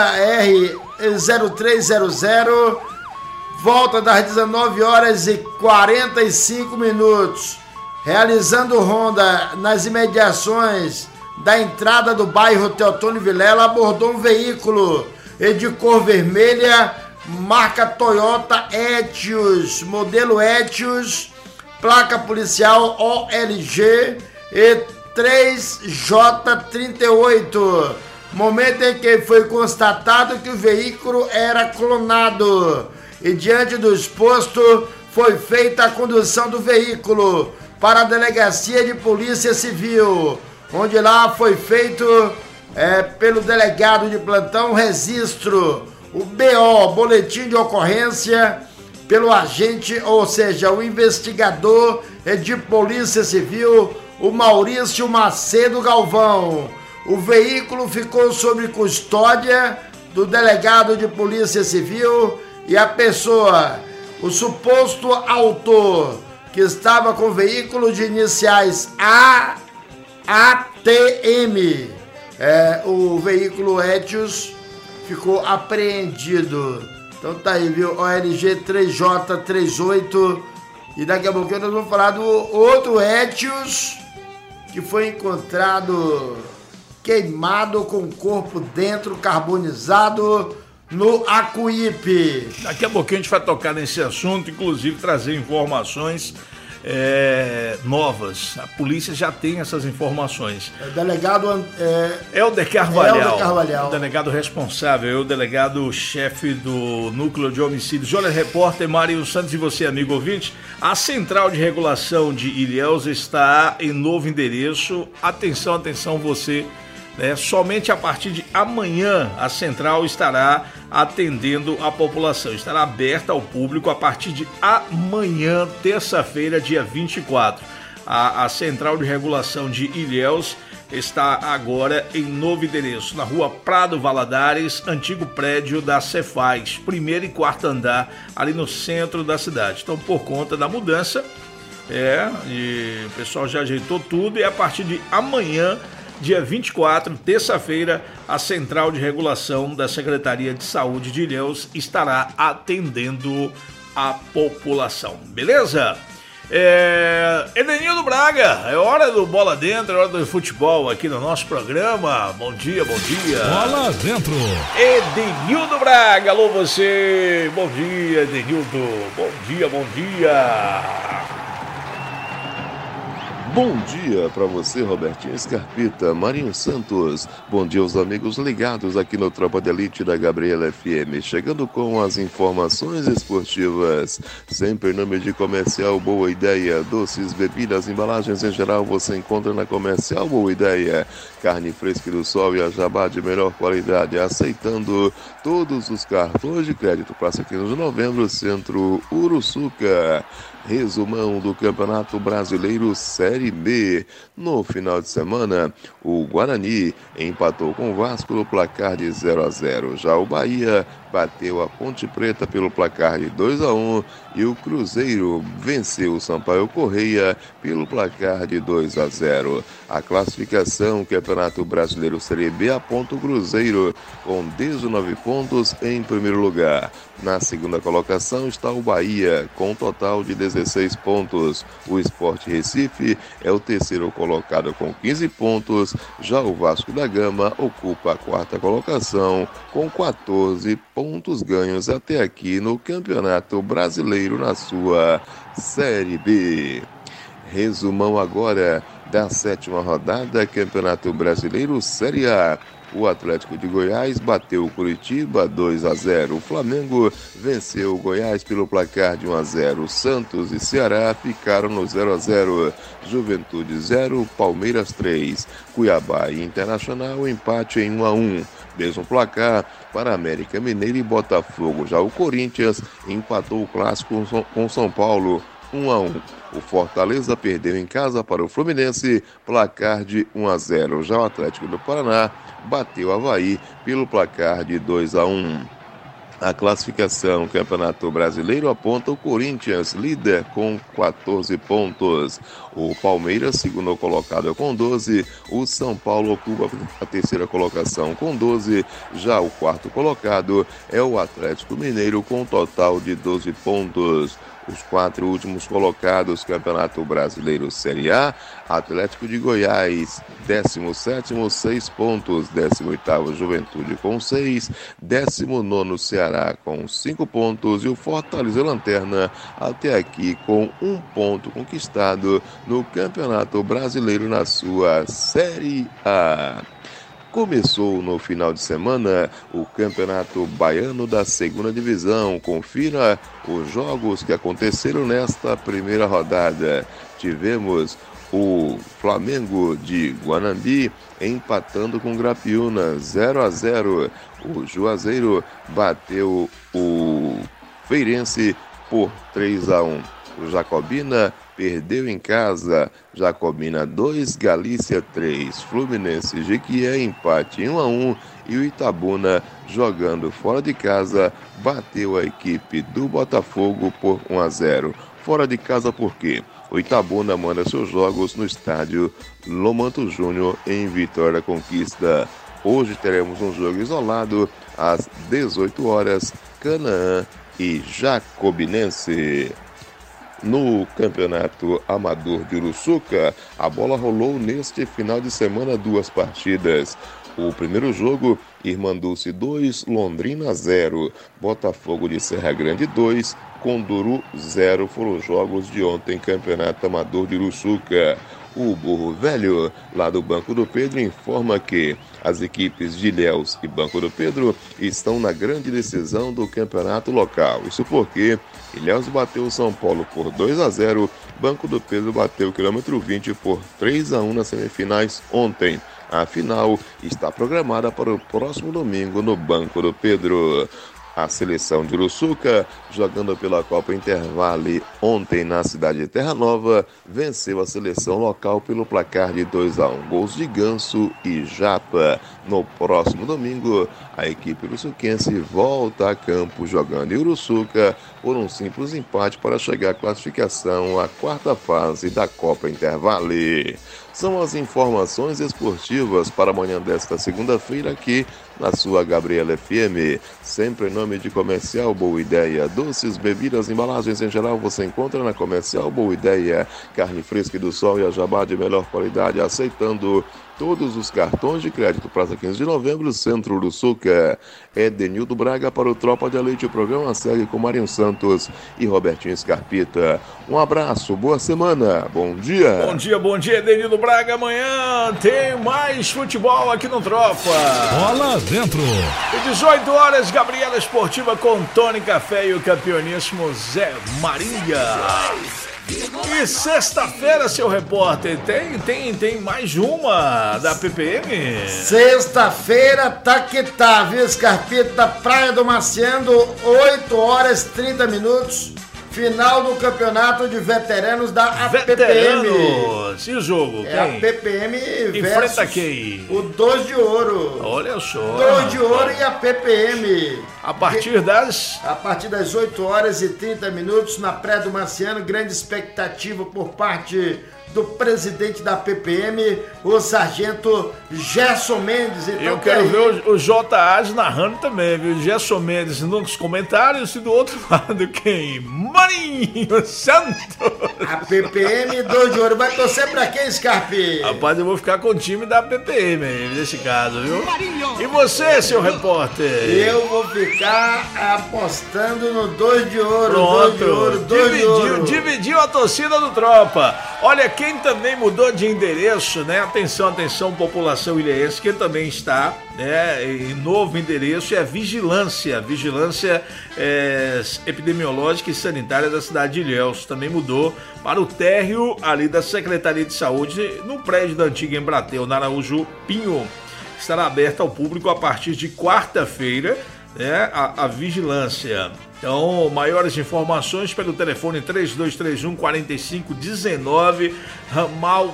R0300, volta das 19h45, realizando ronda nas imediações da entrada do bairro Teotônio Vilela, abordou um veículo de cor vermelha, marca Toyota Etios, modelo Etios, placa policial OLG e 3J38. Momento em que foi constatado que o veículo era clonado e, diante do exposto, foi feita a condução do veículo para a Delegacia de Polícia Civil, onde lá foi feito pelo delegado de plantão registro, o BO, boletim de ocorrência, pelo agente, ou seja, o investigador de Polícia Civil, o Maurício Macedo Galvão. O veículo ficou sob custódia do delegado de Polícia Civil e a pessoa, o suposto autor, que estava com o veículo de iniciais ATM, o veículo Etios, ficou apreendido. Então tá aí, viu? OLG 3J38. E daqui a pouquinho nós vamos falar do outro Etios, que foi encontrado queimado com o corpo dentro, carbonizado, no Acuípe. Daqui a pouquinho a gente vai tocar nesse assunto, inclusive trazer informações novas. A polícia já tem essas informações. O delegado Helder Carvalhal, Carvalhal, o delegado responsável, o delegado-chefe do Núcleo de Homicídios. Olha, repórter Marinho Santos e você, amigo ouvinte, a Central de Regulação de Ilhéus está em novo endereço. Atenção, atenção você, somente a partir de amanhã a Central estará atendendo a população, estará aberta ao público a partir de amanhã, terça-feira, dia 24. A Central de Regulação de Ilhéus está agora em novo endereço, na rua Prado Valadares, antigo prédio da Cefaz, primeiro e quarto andar, ali no centro da cidade. Então, por conta da mudança, e o pessoal já ajeitou tudo, e a partir de amanhã, dia 24, terça-feira, a Central de Regulação da Secretaria de Saúde de Ilhéus estará atendendo a população. Beleza? Edenildo Braga, é hora do Bola Dentro, é hora do futebol aqui no nosso programa. Bom dia, bom dia. Bola Dentro. Edenildo Braga, alô você. Bom dia, Edenildo. Bom dia, bom dia. Bom dia para você, Robertinho Scarpita, Marinho Santos. Bom dia aos amigos ligados aqui no Tropa de Elite da Gabriela FM. Chegando com as informações esportivas. Sempre em nome de Comercial Boa Ideia. Doces, bebidas, embalagens em geral você encontra na Comercial Boa Ideia. Carne fresca do sol e a jabá de melhor qualidade. Aceitando todos os cartões de crédito. Praça 15 de Novembro, Centro Uruçuca. Resumão do Campeonato Brasileiro Série B. No final de semana, o Guarani empatou com o Vasco no placar de 0-0. Já o Bahia bateu a Ponte Preta pelo placar de 2-1 e o Cruzeiro venceu o Sampaio Correia pelo placar de 2-0. A classificação Campeonato Brasileiro Série B aponta o Cruzeiro com 19 pontos em primeiro lugar. Na segunda colocação está o Bahia com um total de 19 16 pontos. O Sport Recife é o terceiro colocado com 15 pontos. Já o Vasco da Gama ocupa a quarta colocação com 14 pontos ganhos até aqui no Campeonato Brasileiro na sua Série B. Resumão agora da 7ª rodada, Campeonato Brasileiro Série A. O Atlético de Goiás bateu o Curitiba 2-0. O Flamengo venceu o Goiás pelo placar de 1-0. Santos e Ceará ficaram no 0-0. Juventude 0, Palmeiras 3. Cuiabá e Internacional empate em 1-1. Mesmo placar para América Mineiro e Botafogo. Já o Corinthians empatou o clássico com São Paulo 1-1. O Fortaleza perdeu em casa para o Fluminense, placar de 1-0. Já o Atlético do Paraná bateu o Avaí pelo placar de 2-1. A classificação Campeonato Brasileiro aponta o Corinthians, líder com 14 pontos. O Palmeiras, segundo colocado com 12. O São Paulo ocupa a terceira colocação com 12. Já o quarto colocado é o Atlético Mineiro com um total de 12 pontos. Os 4 últimos colocados, Campeonato Brasileiro Série A, Atlético de Goiás, 17º, 6 pontos, 18º Juventude com 6, 19º Ceará com 5 pontos e o Fortaleza Lanterna até aqui com 1 ponto conquistado no Campeonato Brasileiro na sua Série A. Começou no final de semana o Campeonato Baiano da 2ª Divisão. Confira os jogos que aconteceram nesta primeira rodada. Tivemos o Flamengo de Guanambi empatando com Grapiúna 0-0. O Juazeiro bateu o Feirense por 3-1. O Jacobina perdeu em casa, Jacobina 2, Galícia 3, Fluminense Jequié empate 1-1 e o Itabuna jogando fora de casa bateu a equipe do Botafogo por 1-0. Fora de casa por quê? O Itabuna manda seus jogos no estádio Lomanto Júnior em Vitória da Conquista. Hoje teremos um jogo isolado às 18 horas, Canaã e Jacobinense. No Campeonato Amador de Uruçuca, a bola rolou neste final de semana 2 partidas. O primeiro jogo, Irmanduce 2, Londrina 0, Botafogo de Serra Grande 2, Conduru 0 foram os jogos de ontem, Campeonato Amador de Uruçuca. O Burro Velho, lá do Banco do Pedro, informa que as equipes de Ilhéus e Banco do Pedro estão na grande decisão do campeonato local. Isso porque Ilhéus bateu o São Paulo por 2-0, Banco do Pedro bateu o quilômetro 20 por 3-1 nas semifinais ontem. A final está programada para o próximo domingo no Banco do Pedro. A seleção de Uruçuca, jogando pela Copa Intervale ontem na cidade de Terra Nova, venceu a seleção local pelo placar de 2-1. Gols de Ganso e Japa. No próximo domingo, a equipe uruçuquense volta a campo jogando em Uruçuca por um simples empate para chegar à classificação à quarta fase da Copa Intervale. São as informações esportivas para amanhã desta segunda-feira aqui na sua Gabriela FM. Sempre em nome de Comercial Boa Ideia. Doces, bebidas, embalagens em geral você encontra na Comercial Boa Ideia. Carne fresca e do sol e a jabá de melhor qualidade, aceitando todos os cartões de crédito. Praça 15 de novembro, Centro Uruçuca. Edenildo Braga para o Tropa de Elite. O programa segue com Marinho Santos e Robertinho Scarpita. Um abraço, boa semana, bom dia. Bom dia, Edenildo Braga. Amanhã tem mais futebol aqui no Tropa. Bola dentro. E 18 horas, Gabriela Esportiva com Tony Café e o campeoníssimo Zé Maria. E sexta-feira, seu repórter, tem mais uma da PPM? Sexta-feira tá que tá, viu, Scarpita? Praia do Maciando, 8 horas 30 minutos. Final do campeonato de veteranos da APPM. E o jogo? É a PPM enfrenta quem? O 2 de Ouro. Olha só. 2 de Ouro e a PPM. A partir das 8 horas e 30 minutos na Praia do Marciano. Grande expectativa por parte do presidente da PPM, o sargento Gerson Mendes. Então, eu quero ver o J.A. narrando também, viu? Gerson Mendes nos comentários e do outro lado quem? Marinho Santos. A PPM 2 de ouro. Vai torcer pra quem, Scarpe? Rapaz, eu vou ficar com o time da PPM nesse caso, viu? E você, seu repórter? Eu vou ficar apostando no 2 de ouro. Pronto, 2 de ouro, 2 de ouro. Dividiu a torcida do Tropa. Olha, quem também mudou de endereço, né? Atenção, população ilhéense, quem também está, né, em novo endereço é a Vigilância Epidemiológica e Sanitária da cidade de Ilhéus. Também mudou para o térreo ali da Secretaria de Saúde, no prédio da antiga Embratel, na Araújo Pinho. Estará aberta ao público a partir de quarta-feira, né, a vigilância. Então, maiores informações pelo telefone 3231-4519, ramal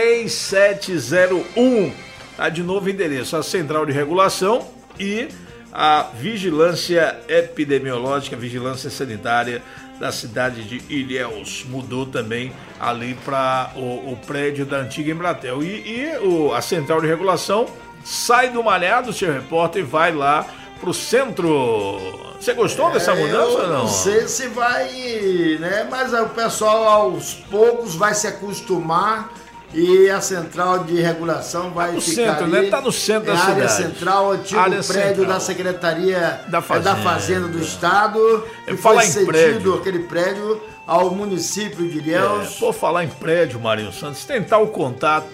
3701. Tá de novo endereço, a Central de Regulação e a Vigilância Epidemiológica, Vigilância Sanitária da cidade de Ilhéus. Mudou também ali para o prédio da antiga Embratel. A Central de Regulação sai do Malhado, seu repórter, e vai lá pro centro. Você gostou dessa mudança ou não? Não sei se vai, né? Mas o pessoal aos poucos vai se acostumar e a central de regulação vai no ficar centro, ali, né? Tá no centro da cidade. Área central, antigo área prédio central da Secretaria da Fazenda do Estado. E falar foi em cedido prédio, aquele prédio ao município de Ilhéus. Por falar em prédio, Marinho Santos, tentar o contato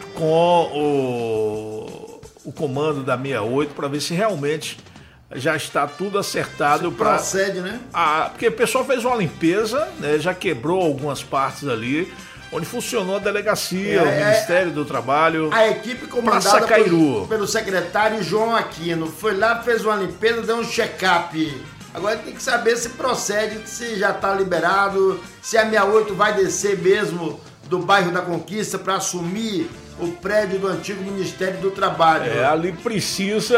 com o comando da 68 para ver se realmente já está tudo acertado. Procede, né? Porque o pessoal fez uma limpeza, né, já quebrou algumas partes ali, onde funcionou a delegacia, o Ministério do Trabalho. A equipe comandada pelo secretário João Aquino foi lá, fez uma limpeza, deu um check-up. Agora tem que saber se procede, se já está liberado, se a 68 vai descer mesmo do bairro da Conquista para assumir o prédio do antigo Ministério do Trabalho. Ali precisa,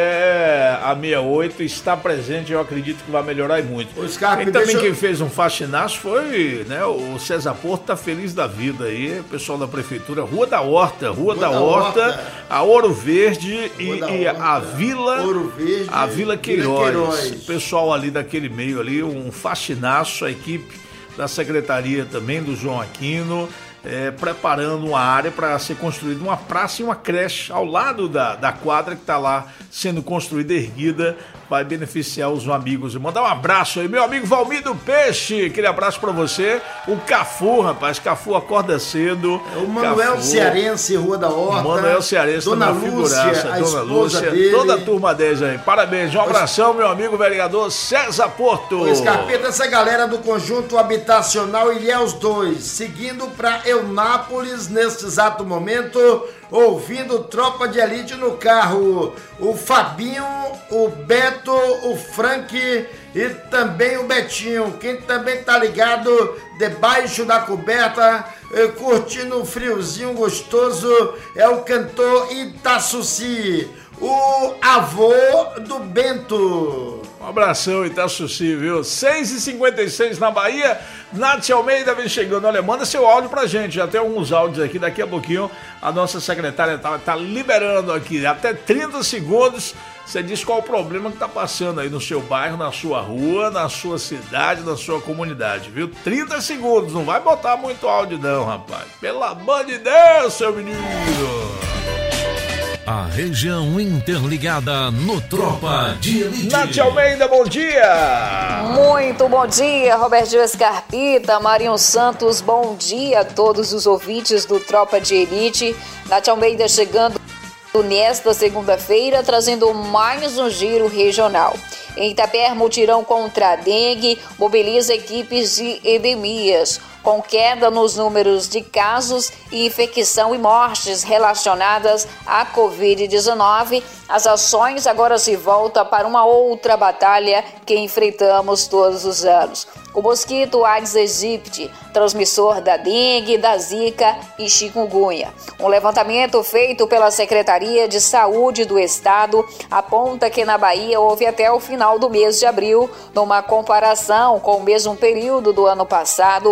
a 68 está presente, eu acredito que vai melhorar muito. Quem fez um faxinaço foi, né, o César Porto, tá feliz da vida aí, o pessoal da Prefeitura, Rua da Horta, a Ouro Verde e a Vila, Ouro Verde, a Vila Queiroz. O pessoal ali daquele meio ali, um faxinaço, a equipe da Secretaria também, do João Aquino, preparando uma área para ser construída uma praça e uma creche ao lado da quadra que está lá sendo construída, erguida, vai beneficiar os amigos. E mandar um abraço aí, meu amigo Valmir do Peixe, aquele abraço para você. O Cafu, rapaz, Cafu acorda cedo. O Manuel Cearense, Rua da Horta. Manuel Cearense, Dona Lúcia, a Dona Lúcia, dele. Toda a turma 10 aí. Parabéns, um abração, meu amigo vereador César Porto. O Escarpeta, essa galera do conjunto habitacional Ilhéus 2, seguindo para Eunápolis neste exato momento, ouvindo Tropa de Elite no carro. O Fabinho, o Beto, o Frank e também o Betinho. Quem também tá ligado debaixo da coberta, curtindo um friozinho gostoso, é o cantor Itaçuci, o avô do Bento. Um abração, Itaçuci, viu? 6h56 na Bahia. Nath Almeida vem chegando. Olha, manda seu áudio pra gente. Já tem alguns áudios aqui. Daqui a pouquinho a nossa secretária tá liberando aqui. Até 30 segundos. Você diz qual o problema que tá passando aí no seu bairro, na sua rua, na sua cidade, na sua comunidade, viu? 30 segundos. Não vai botar muito áudio não, rapaz. Pelo amor de Deus, seu menino. A região interligada no Tropa de Elite. Nath Almeida, bom dia! Muito bom dia, Robertinho Escarpita, Marinho Santos, bom dia a todos os ouvintes do Tropa de Elite. Nath Almeida chegando nesta segunda-feira, trazendo mais um giro regional. Em Itapé, mutirão contra a dengue mobiliza equipes de endemias. Com queda nos números de casos e infecção e mortes relacionadas à Covid-19, as ações agora se voltam para uma outra batalha que enfrentamos todos os anos. O mosquito Aedes aegypti, transmissor da dengue, da zika e chikungunya. Um levantamento feito pela Secretaria de Saúde do Estado aponta que na Bahia houve até o final do mês de abril, numa comparação com o mesmo período do ano passado, um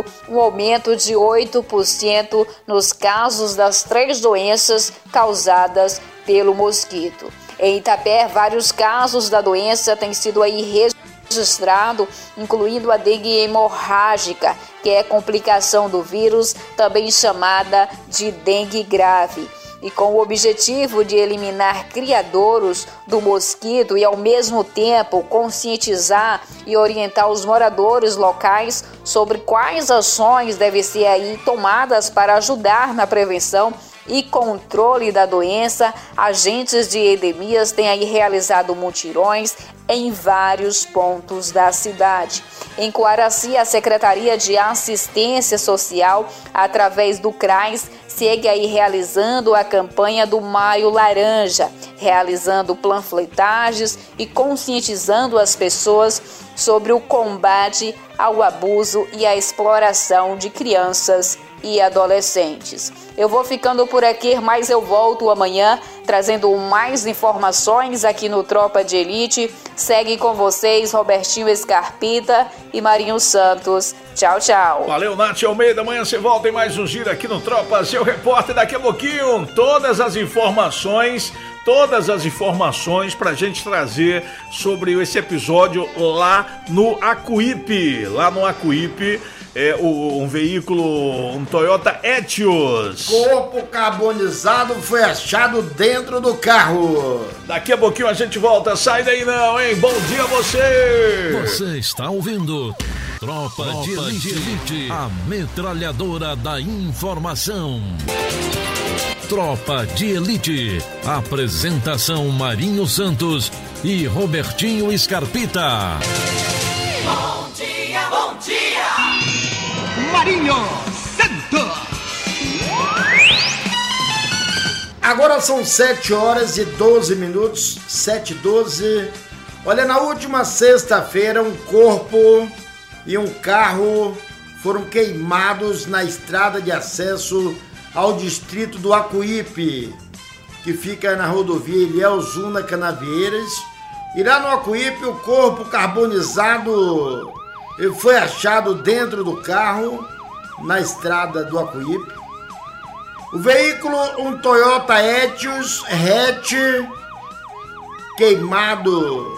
aumento de 8% nos casos das 3 doenças causadas pelo mosquito. Em Itapé, vários casos da doença têm sido aí registrado, incluindo a dengue hemorrágica, que é complicação do vírus, também chamada de dengue grave. E com o objetivo de eliminar criadouros do mosquito e ao mesmo tempo conscientizar e orientar os moradores locais sobre quais ações devem ser aí tomadas para ajudar na prevenção e controle da doença, agentes de endemias têm aí realizado mutirões em vários pontos da cidade. Em Coaraci, a Secretaria de Assistência Social, através do CRAS, segue aí realizando a campanha do Maio Laranja, realizando panfletagens e conscientizando as pessoas sobre o combate ao abuso e à exploração de crianças e adolescentes. Eu vou ficando por aqui, mas eu volto amanhã trazendo mais informações aqui no Tropa de Elite. Segue com vocês Robertinho Scarpita e Marinho Santos. Tchau, tchau. Valeu, Nath Almeida. Amanhã você volta em mais um giro aqui no Tropa. Seu repórter daqui a pouquinho. Todas as informações pra gente trazer sobre esse episódio lá no Acuípe. Lá no Acuípe. Um veículo, um Toyota Etios. Corpo carbonizado foi achado dentro do carro. Daqui a pouquinho a gente volta. Sai daí não, hein? Bom dia a você. Você está ouvindo Tropa de Elite, a metralhadora da informação. Tropa de Elite. Apresentação Marinho Santos e Robertinho Scarpita. Bom dia, bom dia! Marinho Santos. Agora são 7h12, 7h12. Olha, na última sexta-feira, um corpo e um carro foram queimados na estrada de acesso ao distrito do Acuípe, que fica na rodovia Ilhéus Una Canavieiras. E lá no Acuípe, o corpo carbonizado foi achado dentro do carro, na estrada do Acuípe. O veículo, um Toyota Etios hatch, queimado,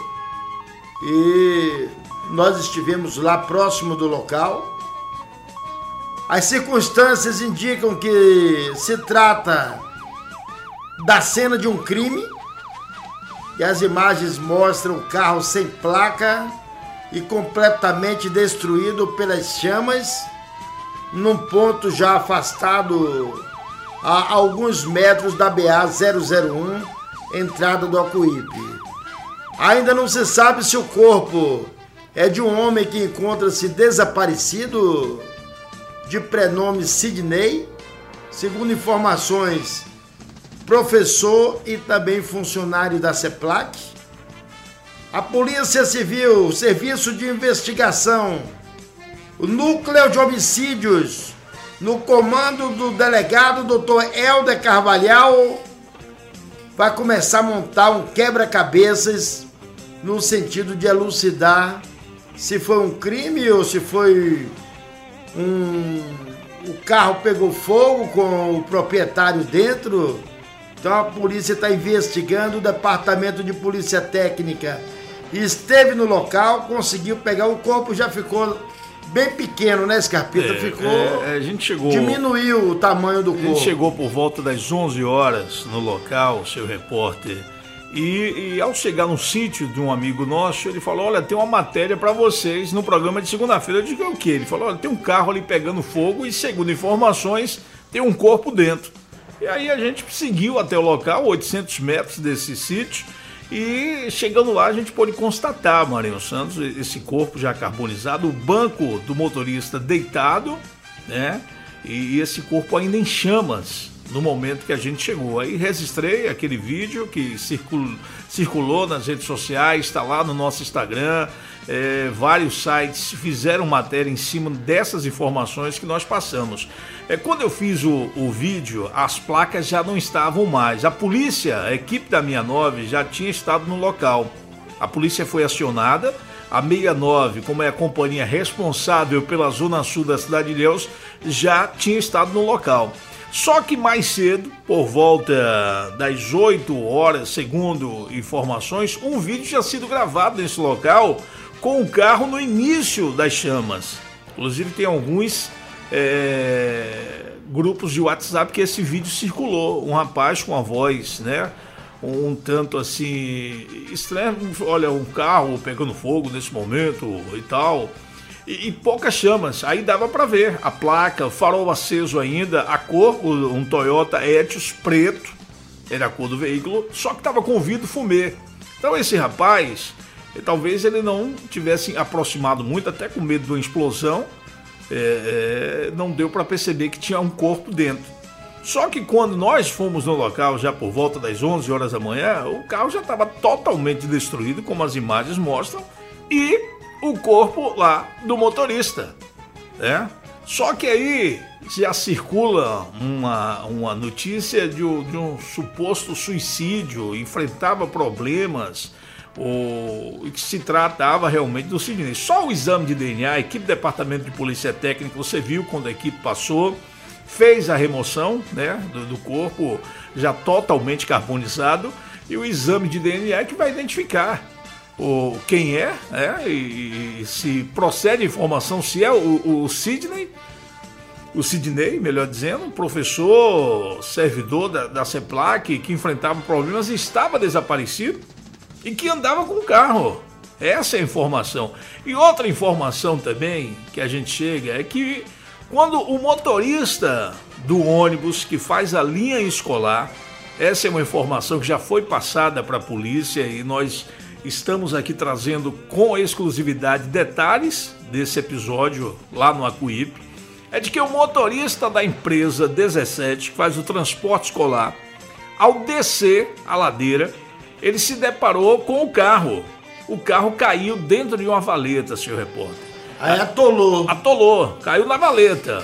e nós estivemos lá próximo do local. As circunstâncias indicam que se trata da cena de um crime, e as imagens mostram o carro sem placa e completamente destruído pelas chamas, num ponto já afastado a alguns metros da BA-001, entrada do Acuípe. Ainda não se sabe se o corpo é de um homem que encontra-se desaparecido, de prenome Sidney, segundo informações, professor e também funcionário da CEPLAC. A Polícia Civil, Serviço de Investigação, o Núcleo de Homicídios, no comando do delegado Dr. Helder Carvalhal, vai começar a montar um quebra-cabeças no sentido de elucidar se foi um crime ou se foi o carro pegou fogo com o proprietário dentro. Então a polícia está investigando, o Departamento de Polícia Técnica esteve no local, conseguiu pegar, o corpo já ficou bem pequeno, né, Scarpita? A gente chegou... Diminuiu o tamanho do corpo. A gente chegou por volta das 11 horas no local, seu repórter, e ao chegar no sítio de um amigo nosso, ele falou, olha, tem uma matéria para vocês no programa de segunda-feira. Eu digo, é o quê? Ele falou, olha, tem um carro ali pegando fogo e, segundo informações, tem um corpo dentro. E aí a gente seguiu até o local, 800 metros desse sítio, e chegando lá a gente pôde constatar, Marinho Santos, esse corpo já carbonizado, o banco do motorista deitado, né? E esse corpo ainda em chamas no momento que a gente chegou. Aí registrei aquele vídeo que circulou nas redes sociais, está lá no nosso Instagram. Vários sites fizeram matéria em cima dessas informações que nós passamos. Quando eu fiz o vídeo, as placas já não estavam mais. A polícia, a equipe da 69 já tinha estado no local. A polícia foi acionada, A 69, como é a companhia responsável pela zona sul da cidade de Ilhéus, já tinha estado no local. Só que mais cedo, por volta das 8 horas, segundo informações, um vídeo tinha sido gravado nesse local com o carro no início das chamas. Inclusive tem alguns grupos de WhatsApp que esse vídeo circulou. Um rapaz com a voz, né, um tanto assim estranho, olha, um carro pegando fogo nesse momento e tal, e poucas chamas. Aí dava para ver a placa, farol aceso ainda, a cor, um Toyota Etios preto, era a cor do veículo, só que estava com o vidro fumê. Então esse rapaz, talvez ele não tivesse aproximado muito, até com medo de uma explosão, não deu para perceber que tinha um corpo dentro. Só que quando nós fomos no local, já por volta das 11 horas da manhã, o carro já estava totalmente destruído, como as imagens mostram, e o corpo lá do motorista, né? Só que aí já circula uma notícia de um suposto suicídio, enfrentava problemas, e que se tratava realmente do Sidney. Só o exame de DNA, a equipe do Departamento de Polícia Técnica, você viu quando a equipe passou, fez a remoção, né, do corpo já totalmente carbonizado, e o exame de DNA que vai identificar quem e se procede a informação se é o Sidney, melhor dizendo, professor, servidor da CEPLAC, que enfrentava problemas e estava desaparecido e que andava com o carro. Essa é a informação. E outra informação também que a gente chega é que quando o motorista do ônibus que faz a linha escolar, essa é uma informação que já foi passada para a polícia e nós estamos aqui trazendo com exclusividade detalhes desse episódio lá no Acuípe, é de que o motorista da empresa 17, que faz o transporte escolar, ao descer a ladeira, ele se deparou com o carro. O carro caiu dentro de uma valeta, senhor repórter. Aí atolou, caiu na valeta,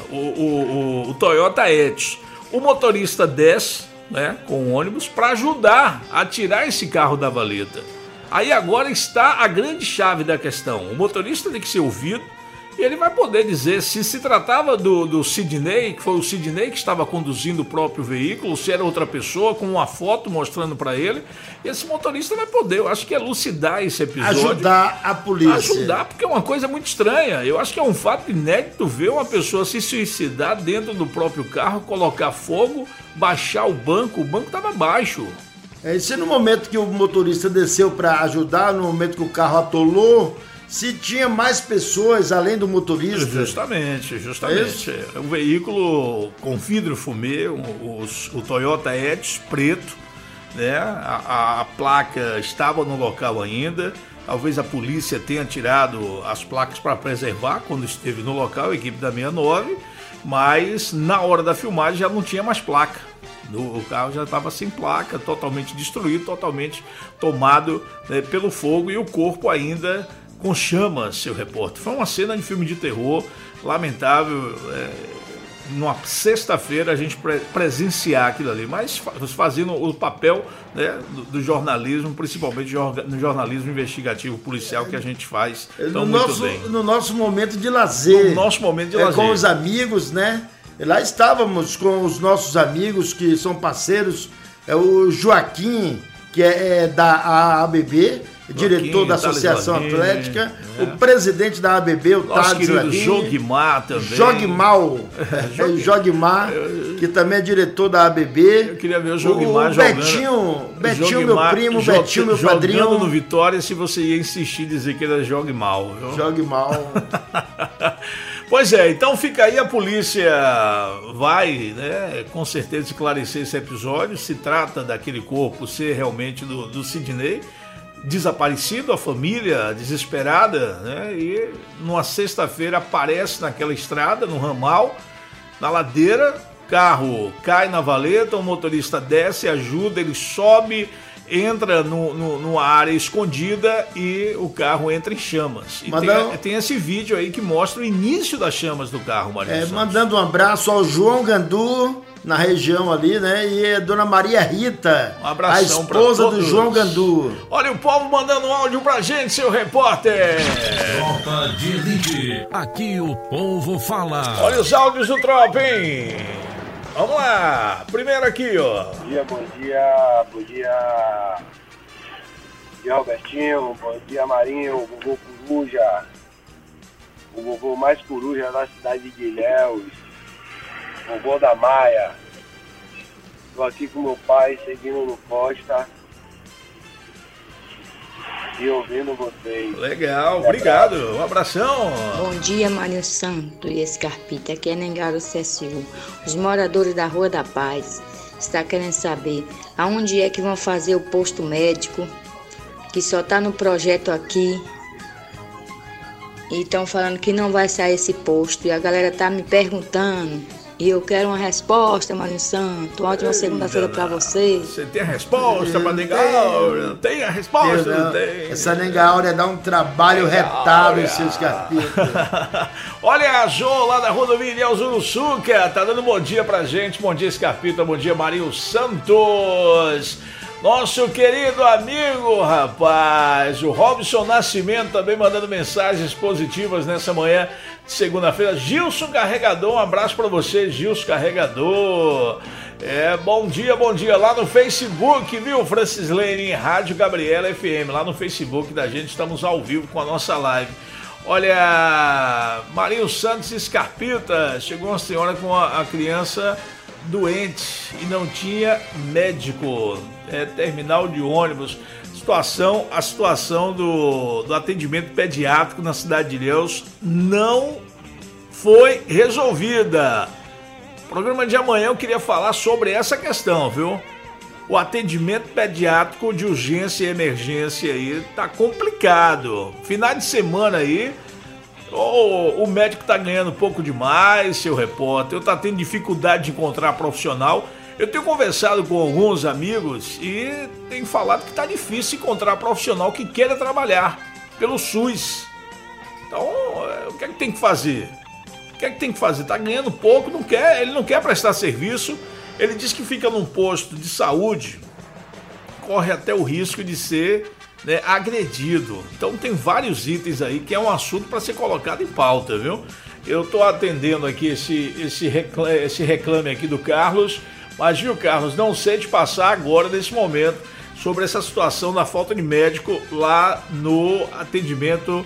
o Toyota Etios. O motorista desce, né, com o ônibus para ajudar a tirar esse carro da valeta. Aí agora está a grande chave da questão. O motorista tem que ser ouvido e ele vai poder dizer se tratava do Sidney, que foi o Sidney que estava conduzindo o próprio veículo, se era outra pessoa, com uma foto mostrando para ele. E esse motorista vai poder, eu acho que elucidar esse episódio. Ajudar a polícia. Ajudar, porque é uma coisa muito estranha. Eu acho que é um fato inédito ver uma pessoa se suicidar dentro do próprio carro, colocar fogo, baixar o banco estava baixo. E se no momento que o motorista desceu para ajudar, no momento que o carro atolou, se tinha mais pessoas além do motorista? Justamente. É um veículo com vidro fumê, o Toyota Etios preto, né? A placa estava no local ainda. Talvez a polícia tenha tirado as placas para preservar quando esteve no local, a equipe da 69, mas na hora da filmagem já não tinha mais placa. O carro já estava sem placa, totalmente destruído, totalmente tomado, né, pelo fogo, e o corpo ainda com chamas, seu repórter. Foi uma cena de filme de terror, lamentável, numa sexta-feira a gente presenciar aquilo ali, mas fazendo o papel, né, do jornalismo, principalmente no jornalismo investigativo policial que a gente faz tão muito bem. No nosso momento de lazer. No nosso momento de lazer. Com os amigos, né? Lá estávamos com os nossos amigos que são parceiros, o Joaquim, que é da ABB, diretor da Associação Atlética, o presidente da ABB, o Thales Ladinho. Jogmar também. Jogmar, que também é diretor da ABB. Eu queria ver o Jogmar jogando. Betinho, meu primo, Betinho, meu padrinho. Jogando no Vitória, se você ia insistir em dizer que era Jogmal. Jogmal. Pois é, então fica aí, a polícia vai, né, com certeza esclarecer esse episódio. Se trata daquele corpo ser realmente do Sidney, desaparecido, a família desesperada, né, e numa sexta-feira aparece naquela estrada, no ramal, na ladeira, carro cai na valeta, o motorista desce, ajuda, ele sobe, entra numa área escondida e o carro entra em chamas. E tem esse vídeo aí que mostra o início das chamas do carro, Marinho Santos. Mandando um abraço ao João Gandu, na região ali, né? E a dona Maria Rita, um abração, a esposa do João Gandu. Olha o povo mandando um áudio pra gente, seu repórter. Tropa de Elite, aqui o povo fala. Olha os áudios do Tropa, hein? Vamos lá, primeiro aqui, ó. Bom dia. Bom dia, Robertinho. Bom dia, Marinho. O vovô Coruja. O vovô mais coruja da cidade de Ilhéus. Vovô da Maia. Estou aqui com meu pai, seguindo no Costa. E ouvindo vocês. Legal, obrigado. Um abração. Bom dia, Marinho Santo e Escarpita. Aqui é Nengaro CSU. Os moradores da Rua da Paz estão querendo saber aonde é que vão fazer o posto médico, que só está no projeto aqui. E estão falando que não vai sair esse posto. E a galera tá me perguntando. E eu quero uma resposta, Marinho Santo. Ótima segunda-feira pra você. Você tem a resposta pra Nengaura? Tem a resposta? Não tem. Essa Nengaura dá um trabalho retado, seus Escarpita. Olha a Jo lá da rodovia Ilhéus Uruçuca. Tá dando bom dia pra gente. Bom dia, Escarpita. Bom dia, Marinho Santos. Nosso querido amigo, rapaz, o Robson Nascimento também mandando mensagens positivas nessa manhã de segunda-feira. Gilson Carregador, um abraço pra você, Gilson Carregador. Bom dia lá no Facebook, viu, Francis Lane, Rádio Gabriela FM, lá no Facebook da gente, estamos ao vivo com a nossa live. Olha, Marinho Santos Escarpita, chegou uma senhora com a criança doente e não tinha médico, terminal de ônibus. A situação do atendimento pediátrico na cidade de Ilhéus não foi resolvida. No programa de amanhã eu queria falar sobre essa questão, viu? O atendimento pediátrico de urgência e emergência aí tá complicado. Final de semana aí, o médico tá ganhando pouco demais, seu repórter. Eu tá tendo dificuldade de encontrar profissional. Eu tenho conversado com alguns amigos e tenho falado que tá difícil encontrar profissional que queira trabalhar pelo SUS. Então, o que é que tem que fazer? Tá ganhando pouco, ele não quer prestar serviço. Ele diz que fica num posto de saúde, corre até o risco de ser agredido. Então tem vários itens aí que é um assunto para ser colocado em pauta, viu? Eu tô atendendo aqui esse reclame aqui do Carlos, mas viu, Carlos, não sei te passar agora nesse momento sobre essa situação da falta de médico lá no atendimento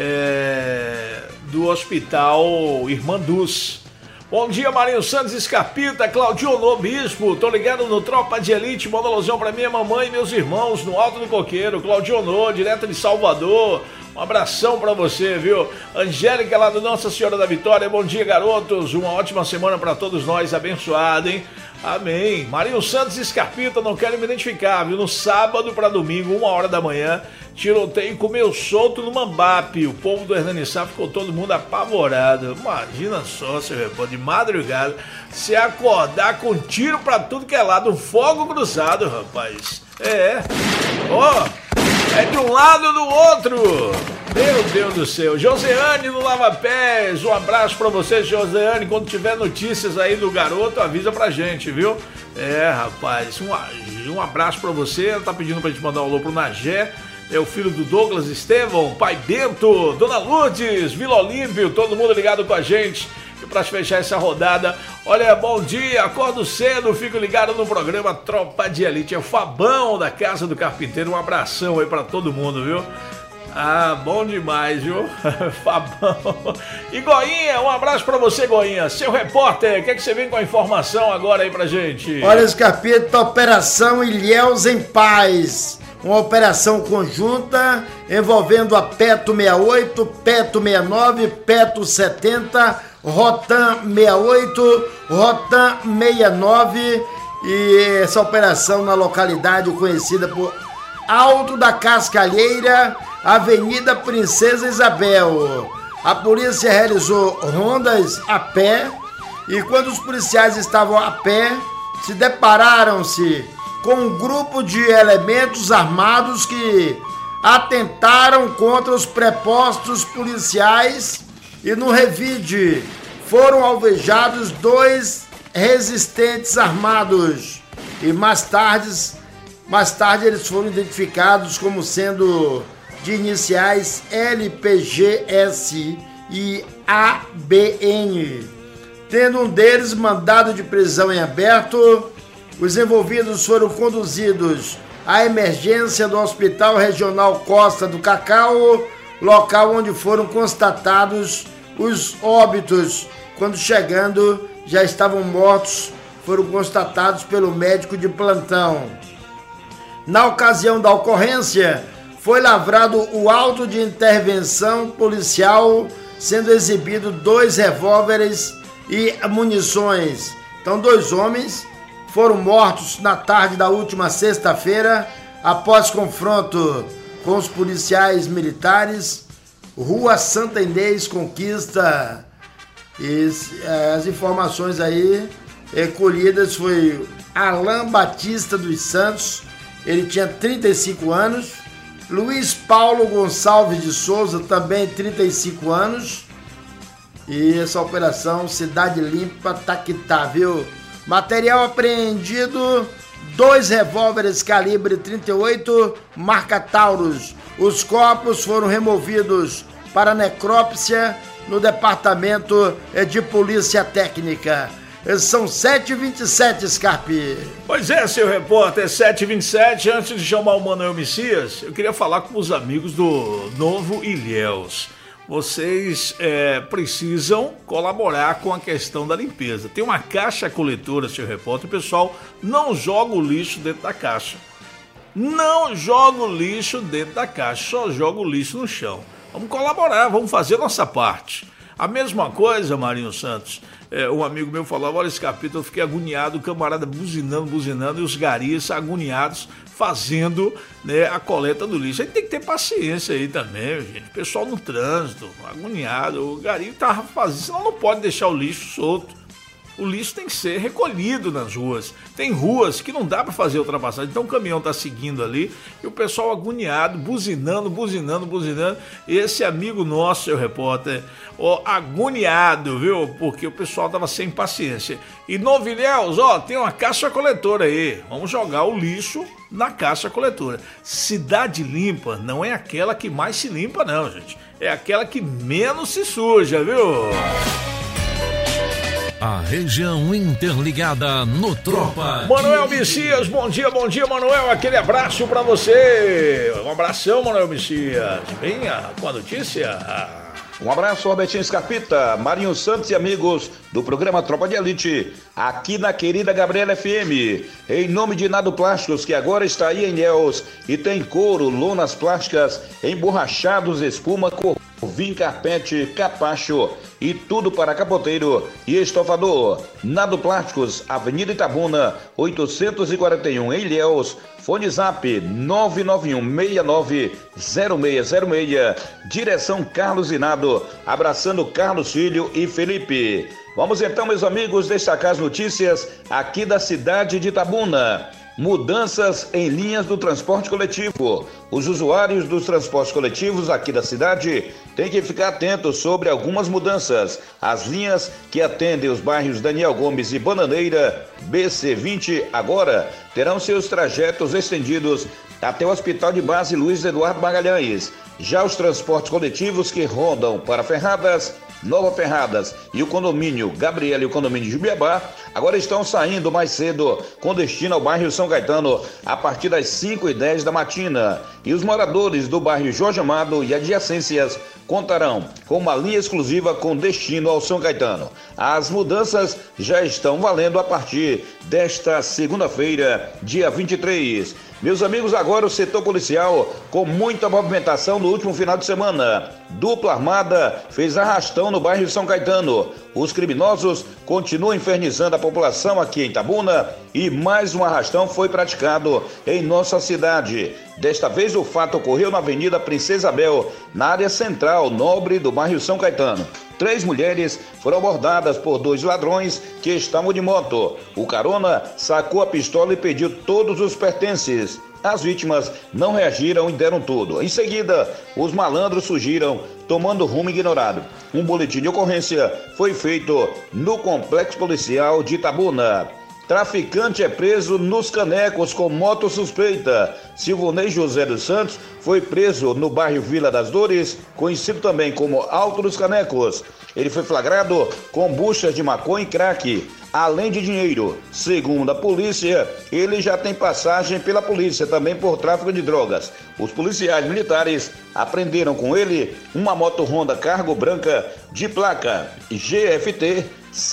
do Hospital Irmanduz. Bom dia, Marinho Santos Escarpita, Claudionô Bispo, tô ligado no Tropa de Elite, manda alusão pra minha mamãe e meus irmãos no Alto do Coqueiro, Claudionô, direto de Salvador, um abração pra você, viu? Angélica lá do Nossa Senhora da Vitória, bom dia, garotos, uma ótima semana pra todos nós, abençoada, hein? Amém. Marinho Santos Escarpita, não quero me identificar, viu? No sábado pra domingo, 1h da manhã, tiroteio comeu solto no Mambape. O povo do Hernani Sá ficou todo mundo apavorado. Imagina só, seu repórter, de madrugada, se acordar com tiro pra tudo que é lado, um fogo cruzado, rapaz. É de um lado do outro. Meu Deus do céu. Joseane no Lava Pés, um abraço pra você, Joseane. Quando tiver notícias aí do garoto, avisa pra gente, viu? Rapaz, um abraço pra você. Ela tá pedindo pra gente mandar um alô pro Nagé. É o filho do Douglas Estevão, pai Bento, Dona Lourdes, Vila Olímpio, todo mundo ligado com a gente. E pra fechar essa rodada, olha, bom dia, acordo cedo, fico ligado no programa Tropa de Elite. É o Fabão da Casa do Carpinteiro, um abração aí pra todo mundo, viu? Bom demais, viu? Fabão. E Goinha, um abraço pra você, Goinha. Seu repórter, o que é que você vem com a informação agora aí pra gente? Olha, Escarpita, Operação Ilhéus em Paz. Uma operação conjunta envolvendo a Peto 68, Peto 69, Peto 70, Rotan 68, Rotan 69 e essa operação na localidade conhecida por Alto da Cascalheira, Avenida Princesa Isabel. A polícia realizou rondas a pé e quando os policiais estavam a pé, se depararam-se com um grupo de elementos armados que atentaram contra os prepostos policiais e no revide foram alvejados 2 resistentes armados. E mais tarde eles foram identificados como sendo de iniciais LPGS e ABN, tendo um deles mandado de prisão em aberto. Os envolvidos foram conduzidos à emergência do Hospital Regional Costa do Cacau, local onde foram constatados os óbitos. Quando chegando, já estavam mortos, foram constatados pelo médico de plantão. Na ocasião da ocorrência, foi lavrado o auto de intervenção policial, sendo exibido 2 revólveres e munições. Então, 2 homens foram mortos na tarde da última sexta-feira, após confronto com os policiais militares, Rua Santa Inês, Conquista. E as informações aí colhidas foi Alain Batista dos Santos, ele tinha 35 anos, Luiz Paulo Gonçalves de Souza, também 35 anos, e essa operação Cidade Limpa tá que tá, viu? Material apreendido, 2 revólveres calibre 38, marca Taurus. Os corpos foram removidos para necrópsia no Departamento de Polícia Técnica. São 7h27, Scarpi. Pois é, seu repórter, 7h27. Antes de chamar o Manuel Messias, eu queria falar com os amigos do Novo Ilhéus. Vocês precisam colaborar com a questão da limpeza. Tem uma caixa coletora, seu repórter, o pessoal não joga o lixo dentro da caixa. Não joga o lixo dentro da caixa, só joga o lixo no chão. Vamos colaborar, vamos fazer nossa parte. A mesma coisa, Marinho Santos, um amigo meu falava, olha esse capítulo, eu fiquei agoniado, o camarada buzinando, e os garis agoniados fazendo, né, a coleta do lixo. A gente tem que ter paciência aí também, gente. O pessoal no trânsito, agoniado, o gari tava fazendo, senão não pode deixar o lixo solto. O lixo tem que ser recolhido nas ruas. Tem ruas que não dá para fazer ultrapassagem. Então o caminhão tá seguindo ali e o pessoal agoniado, buzinando. Esse amigo nosso, seu repórter, agoniado, viu? Porque o pessoal tava sem paciência. E Novo Ilhéus, tem uma caixa coletora aí. Vamos jogar o lixo na caixa coletora. Cidade limpa não é aquela que mais se limpa, não, gente. É aquela que menos se suja, viu? A região interligada no Tropa. Manuel Messias, bom dia, Manuel. Aquele abraço pra você. Um abração, Manuel Messias. Venha com a notícia. Um abraço, Robertinho Scarpita, Marinho Santos e amigos do programa Tropa de Elite, aqui na querida Gabriela FM. Em nome de Nado Plásticos, que agora está aí em Ilhéus e tem couro, lonas plásticas, emborrachados, espuma, vinho, carpete, capacho e tudo para capoteiro e estofador. Nado Plásticos, Avenida Itabuna, 841 em Ilhéus. Fone Zap 991690606. Direção Carlos Inado, abraçando Carlos Filho e Felipe. Vamos então, meus amigos, destacar as notícias aqui da cidade de Itabuna. Mudanças em linhas do transporte coletivo. Os usuários dos transportes coletivos aqui da cidade têm que ficar atentos sobre algumas mudanças. As linhas que atendem os bairros Daniel Gomes e Bananeira, BC20, agora terão seus trajetos estendidos até o Hospital de Base Luiz Eduardo Magalhães. Já os transportes coletivos que rodam para Ferradas, Nova Ferradas e o condomínio Gabriela e o condomínio Jubiabá agora estão saindo mais cedo com destino ao bairro São Caetano a partir das 5h10 da matina. E os moradores do bairro Jorge Amado e adjacências contarão com uma linha exclusiva com destino ao São Caetano. As mudanças já estão valendo a partir desta segunda-feira, dia 23. Meus amigos, agora o setor policial com muita movimentação no último final de semana. Dupla armada fez arrastão no bairro São Caetano. Os criminosos continuam infernizando a população aqui em Itabuna e mais um arrastão foi praticado em nossa cidade. Desta vez o fato ocorreu na Avenida Princesa Isabel, na área central nobre do bairro São Caetano. 3 mulheres foram abordadas por 2 ladrões que estavam de moto. O carona sacou a pistola e pediu todos os pertences. As vítimas não reagiram e deram tudo. Em seguida, os malandros fugiram, tomando rumo ignorado. Um boletim de ocorrência foi feito no Complexo Policial de Itabuna. Traficante é preso nos Canecos com moto suspeita. Silvonei José dos Santos foi preso no bairro Vila das Dores, conhecido também como Alto dos Canecos. Ele foi flagrado com buchas de maconha e crack, além de dinheiro. Segundo a polícia, ele já tem passagem pela polícia também por tráfico de drogas. Os policiais militares apreenderam com ele uma moto Honda Cargo branca de placa GFT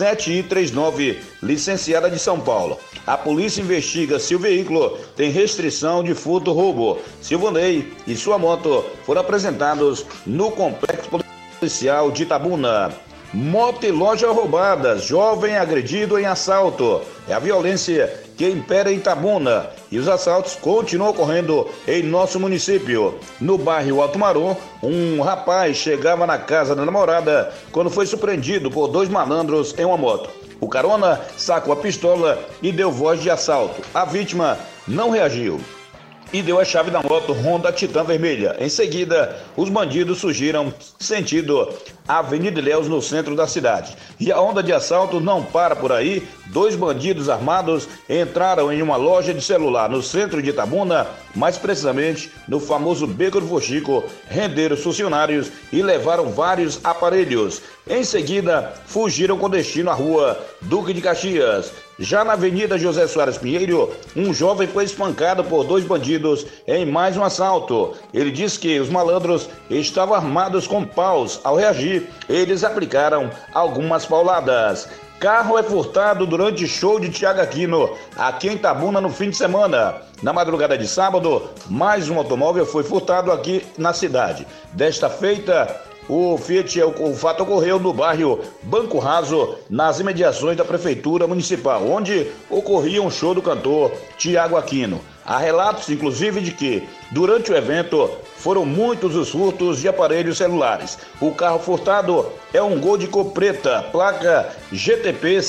7I39, licenciada de São Paulo. A polícia investiga se o veículo tem restrição de furto-roubo. Silvonei e sua moto foram apresentados no Complexo Policial de Itabuna. Moto e loja roubadas, jovem agredido em assalto. É a violência que impera em Itabuna e os assaltos continuam ocorrendo em nosso município. No bairro Alto Marum, um rapaz chegava na casa da namorada quando foi surpreendido por 2 malandros em uma moto. O carona sacou a pistola e deu voz de assalto. A vítima não reagiu e deu a chave da moto Honda Titan vermelha. Em seguida, os bandidos surgiram sentido Avenida Ilhéus, no centro da cidade. E a onda de assalto não para por aí. 2 bandidos armados entraram em uma loja de celular no centro de Itabuna, mais precisamente no famoso Beco do Fuxico, renderam os funcionários e levaram vários aparelhos. Em seguida, fugiram com destino à rua Duque de Caxias. Já na Avenida José Soares Pinheiro, um jovem foi espancado por 2 bandidos em mais um assalto. Ele disse que os malandros estavam armados com paus. Ao reagir, eles aplicaram algumas pauladas. Carro é furtado durante show de Thiago Aquino, aqui em Itabuna, no fim de semana. Na madrugada de sábado, mais um automóvel foi furtado aqui na cidade. Desta feita, o fato ocorreu no bairro Banco Raso, nas imediações da Prefeitura Municipal, onde ocorria um show do cantor Thiago Aquino. Há relatos, inclusive, de que, durante o evento, foram muitos os furtos de aparelhos celulares. O carro furtado é um Gol de cor preta, placa GTP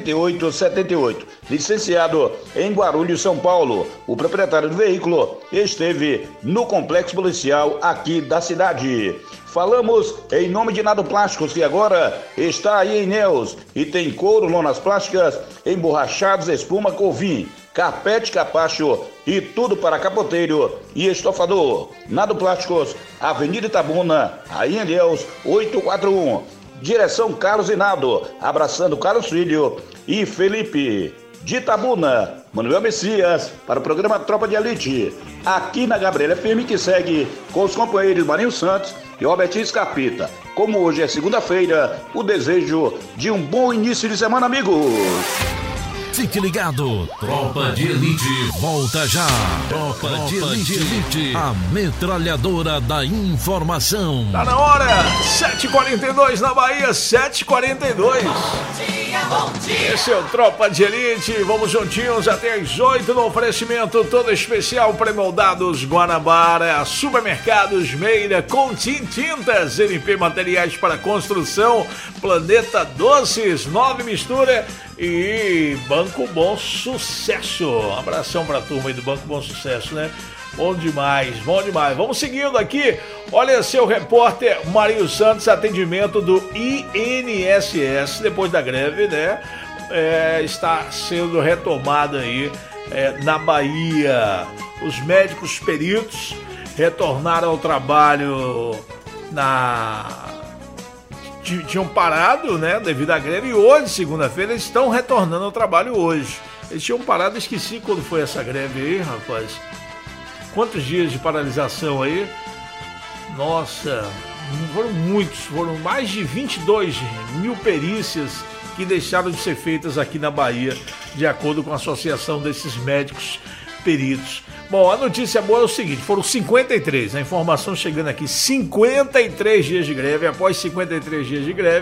7878, licenciado em Guarulhos, São Paulo. O proprietário do veículo esteve no Complexo Policial aqui da cidade. Falamos em nome de Nado Plásticos, que agora está aí em Ilhéus e tem couro, lonas plásticas, emborrachados, espuma, Covim, carpete, capacho e tudo para capoteiro e estofador. Nado Plásticos, Avenida Itabuna, aí em Ilhéus, 841. Direção Carlos e Nado, abraçando Carlos Filho e Felipe. De Itabuna, Manuel Messias, para o programa Tropa de Elite, aqui na Gabriela FM, que segue com os companheiros Marinho Santos e Robertinho Scarpita. Como hoje é segunda-feira, o desejo de um bom início de semana, amigos. Fique ligado, Tropa de Elite volta já. Tropa de Elite, a metralhadora da informação. Tá na hora, 7h42 na Bahia, 7h42. Bom dia. Esse é o Tropa de Elite, vamos juntinhos até às 8 no oferecimento todo especial pré-moldados Guanabara, Supermercados Meira, Contim Tintas, NP Materiais para Construção, Planeta Doces, 9 Mistura e Banco Bom Sucesso. Um abração pra turma aí do Banco Bom Sucesso, né? Bom demais, bom demais. Vamos seguindo aqui. Olha, seu repórter Marinho Santos, atendimento do INSS depois da greve, né? Está sendo retomado aí na Bahia. Os médicos peritos retornaram ao trabalho tinham parado, né, devido à greve, e hoje, segunda-feira, eles estão retornando ao trabalho hoje. Eles tinham parado, esqueci quando foi essa greve aí, rapaz. Quantos dias de paralisação aí? Nossa, foram muitos, foram mais de 22 mil perícias que deixaram de ser feitas aqui na Bahia, de acordo com a associação desses médicos peritos. Bom, a notícia boa é o seguinte, foram 53, a informação chegando aqui, 53 dias de greve. Após 53 dias de greve,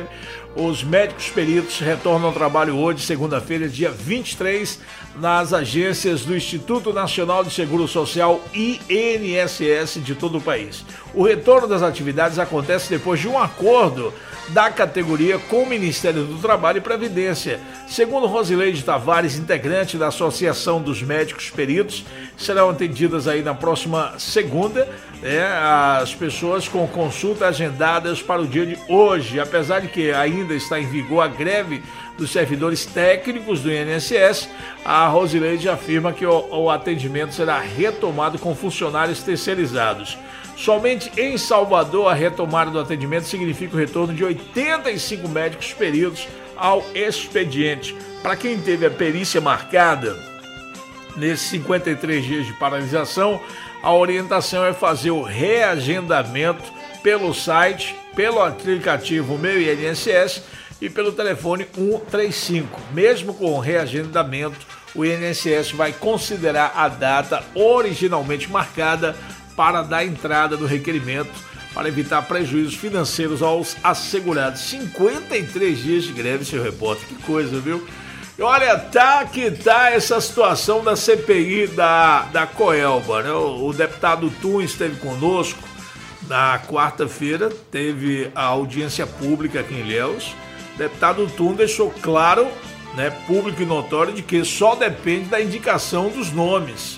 Os médicos peritos retornam ao trabalho hoje, segunda-feira, dia 23, nas agências do Instituto Nacional de Seguro Social, INSS, de todo o país. O retorno das atividades acontece depois de um acordo da categoria com o Ministério do Trabalho e Previdência. Segundo Rosileide Tavares, integrante da Associação dos Médicos Peritos, serão atendidas aí na próxima segunda, as pessoas com consulta agendadas para o dia de hoje. Apesar de que ainda está em vigor a greve dos servidores técnicos do INSS, a Rosileide afirma que o atendimento será retomado com funcionários terceirizados. Somente em Salvador, a retomada do atendimento significa o retorno de 85 médicos peritos ao expediente. Para quem teve a perícia marcada nesses 53 dias de paralisação, a orientação é fazer o reagendamento pelo site, pelo aplicativo Meu INSS e pelo telefone 135. Mesmo com o reagendamento, o INSS vai considerar a data originalmente marcada para dar entrada do requerimento, para evitar prejuízos financeiros aos assegurados. 53 dias de greve, seu repórter, que coisa, viu? E olha, tá essa situação da CPI da Coelba, né? O deputado Tum esteve conosco na quarta-feira, teve a audiência pública aqui em Ilhéus. O deputado Tum deixou claro, né, público e notório, de que só depende da indicação dos nomes.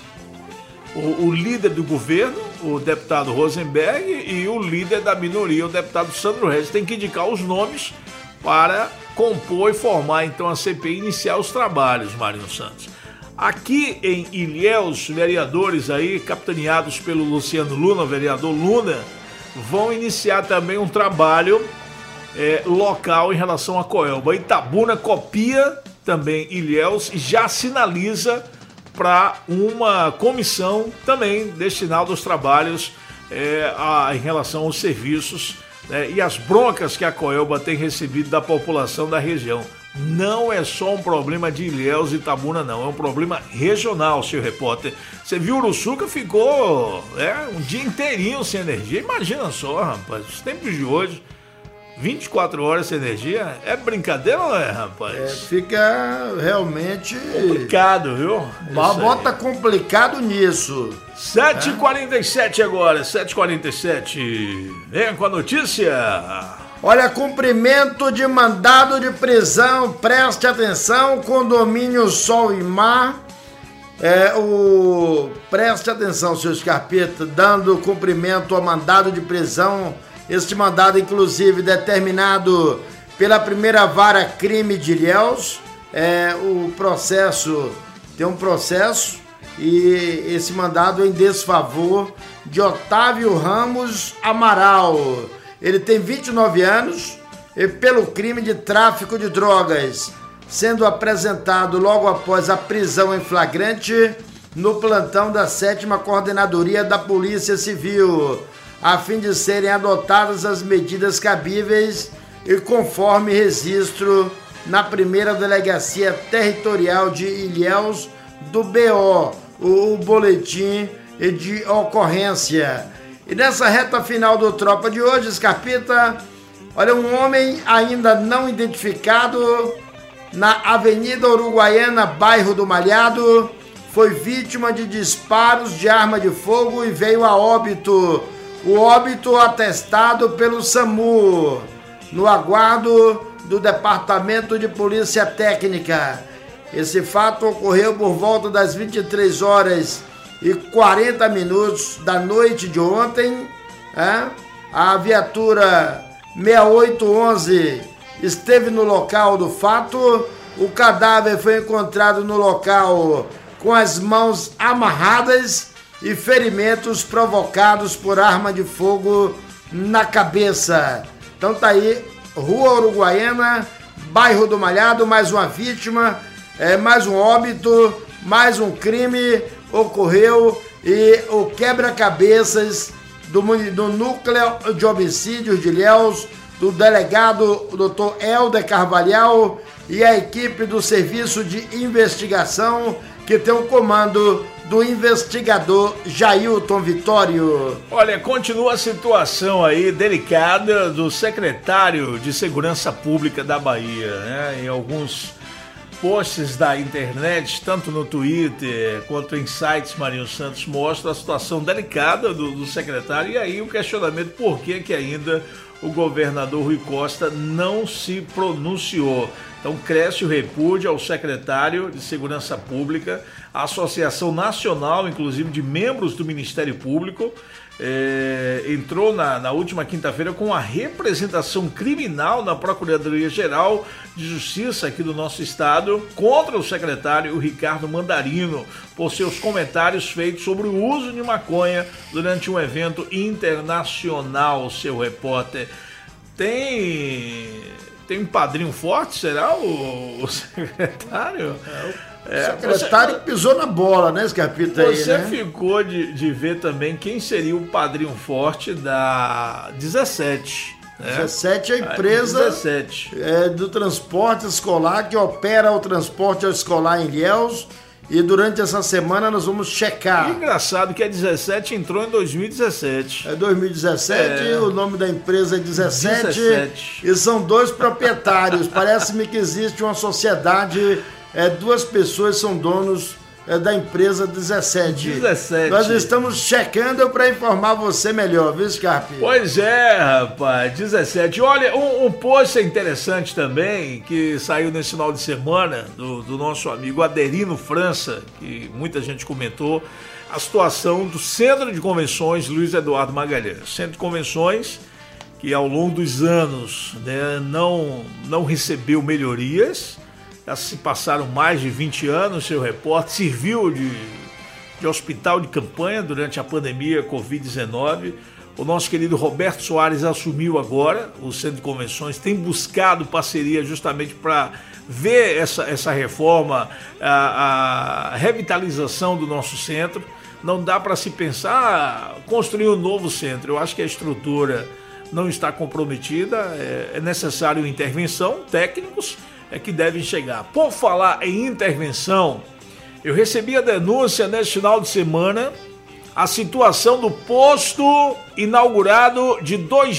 O líder do governo, o deputado Rosenberg, e o líder da minoria, o deputado Sandro Reis, tem que indicar os nomes para compor e formar então a CPI e iniciar os trabalhos, Marinho Santos. Aqui em Ilhéus, vereadores aí, capitaneados pelo Luciano Luna, o vereador Luna, vão iniciar também um trabalho local em relação a Coelba. Itabuna copia também Ilhéus e já sinaliza para uma comissão também destinada aos trabalhos em relação aos serviços, e as broncas que a Coelba tem recebido da população da região. Não é só um problema de Ilhéus e Itabuna, não. É um problema regional, senhor repórter. Você viu, Uruçuca ficou um dia inteirinho sem energia. Imagina só, rapaz, os tempos de hoje, 24 horas sem energia, é brincadeira ou não é, rapaz? Fica realmente complicado, viu? Bota complicado nisso. 7h47 agora, 7h47. Vem com a notícia. Olha, cumprimento de mandado de prisão, preste atenção, condomínio Sol e Mar. Preste atenção, seu Scarpeta, dando cumprimento ao mandado de prisão. Este mandado, inclusive, determinado pela primeira vara crime de Ilhéus. Tem um processo, e esse mandado é em desfavor de Otávio Ramos Amaral. Ele tem 29 anos e pelo crime de tráfico de drogas, sendo apresentado logo após a prisão em flagrante no plantão da 7ª Coordenadoria da Polícia Civil, a fim de serem adotadas as medidas cabíveis e conforme registro na primeira Delegacia Territorial de Ilhéus do BO, o boletim de ocorrência. E nessa reta final do Tropa de hoje, Scarpeta, olha, um homem ainda não identificado na Avenida Uruguaiana, bairro do Malhado, foi vítima de disparos de arma de fogo e veio a óbito. O óbito atestado pelo SAMU, no aguardo do Departamento de Polícia Técnica. Esse fato ocorreu por volta das 23h40 da noite de ontem. A viatura 6811 esteve no local do fato. O cadáver foi encontrado no local com as mãos amarradas e ferimentos provocados por arma de fogo na cabeça. Então tá aí, Rua Uruguaiana, bairro do Malhado, mais uma vítima, mais um óbito, mais um crime ocorreu, e o quebra-cabeças do núcleo de homicídios de Ilhéus, do delegado Dr. Helder Carvalhal e a equipe do Serviço de Investigação, que tem o comando do investigador Jailton Vitório. Olha, continua a situação aí delicada do secretário de Segurança Pública da Bahia, né? Em alguns posts da internet, tanto no Twitter quanto em sites, Marinho Santos mostra a situação delicada do secretário e aí o questionamento por que ainda o governador Rui Costa não se pronunciou. Então cresce o repúdio ao secretário de Segurança Pública, a Associação Nacional, inclusive de membros do Ministério Público, entrou na última quinta-feira com a representação criminal na Procuradoria-Geral de Justiça aqui do nosso estado contra o secretário Ricardo Mandarino por seus comentários feitos sobre o uso de maconha durante um evento internacional, seu repórter. Tem um padrinho forte, será o secretário? O secretário que pisou na bola, né, Scarpita? Você aí, né? ficou de ver também quem seria o padrinho forte da 17. Né? 17 é a empresa 17. Do transporte escolar que opera o transporte escolar em Ilhéus. E durante essa semana nós vamos checar. Engraçado que a 17 entrou em 2017. É 2017, o nome da empresa é 17. E são 2 proprietários. Parece-me que existe uma sociedade, 2 pessoas são donos da empresa 17. Nós estamos checando para informar você melhor, viu, Scarpe? Pois é, rapaz, 17. Olha, um post interessante também, que saiu nesse final de semana, do nosso amigo Aderino França, que muita gente comentou, a situação do Centro de Convenções Luiz Eduardo Magalhães. Centro de Convenções que ao longo dos anos, né, não recebeu melhorias. Já se passaram mais de 20 anos, seu repórter serviu de hospital de campanha durante a pandemia Covid-19. O nosso querido Roberto Soares assumiu agora o Centro de Convenções, tem buscado parceria justamente para ver essa reforma, a revitalização do nosso centro. Não dá para se pensar construir um novo centro. Eu acho que a estrutura não está comprometida, é necessário intervenção, técnicos que devem chegar. Por falar em intervenção, eu recebi a denúncia neste final de semana, a situação do posto inaugurado de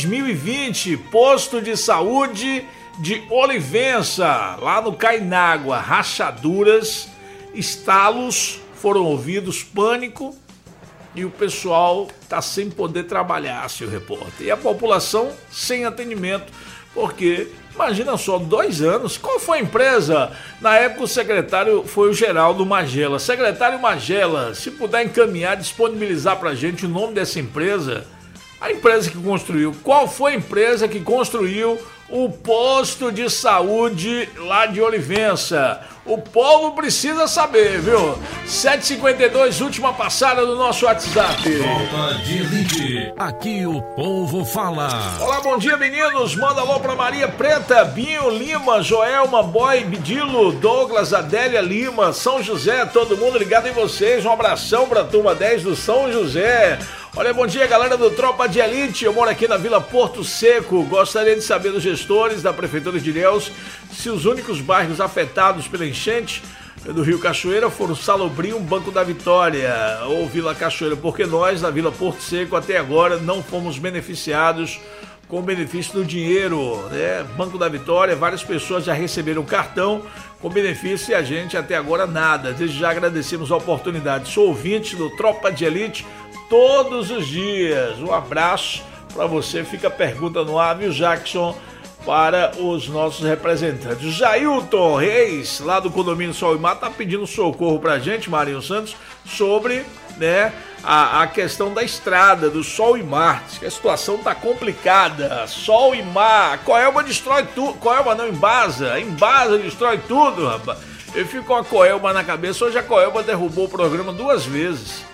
2020, posto de saúde de Olivença, lá no Cainágua, rachaduras, estalos, foram ouvidos, pânico, e o pessoal está sem poder trabalhar, seu repórter. E a população sem atendimento, porque, imagina só, 2 anos, qual foi a empresa? Na época o secretário foi o Geraldo Magela. Secretário Magela, se puder encaminhar, disponibilizar pra gente o nome dessa empresa, a empresa que construiu, qual foi a empresa que construiu o posto de saúde lá de Olivença? O povo precisa saber, viu? 7h52, última passada do nosso WhatsApp. Tropa de Elite, aqui o povo fala. Olá, bom dia, meninos. Manda alô pra Maria Preta, Binho Lima, Joelma, Boy, Bidilo, Douglas, Adélia Lima, São José, todo mundo ligado em vocês. Um abração pra turma 10 do São José. Olha, bom dia, galera do Tropa de Elite. Eu moro aqui na Vila Porto Seco. Gostaria de saber dos gestores da Prefeitura de Ilhéus se os únicos bairros afetados pela enchente do Rio Cachoeira foram Salobrinho, Banco da Vitória ou Vila Cachoeira, porque nós, na Vila Porto Seco, até agora não fomos beneficiados com o benefício do dinheiro, né? Banco da Vitória, várias pessoas já receberam cartão com benefício e a gente até agora nada. Desde já agradecemos a oportunidade. Sou ouvinte do Tropa de Elite todos os dias. Um abraço para você. Fica a pergunta no ar, viu, Jackson, para os nossos representantes. O Jailton Reis, lá do Condomínio Sol e Mar, tá pedindo socorro pra gente, Marinho Santos, sobre, né, a questão da estrada do Sol e Mar. Diz que a situação tá complicada. Sol e Mar, a Coelba destrói tudo. Coelba não, Embasa destrói tudo, rapaz. Eu fico com a Coelba na cabeça. Hoje a Coelba derrubou o programa 2 vezes.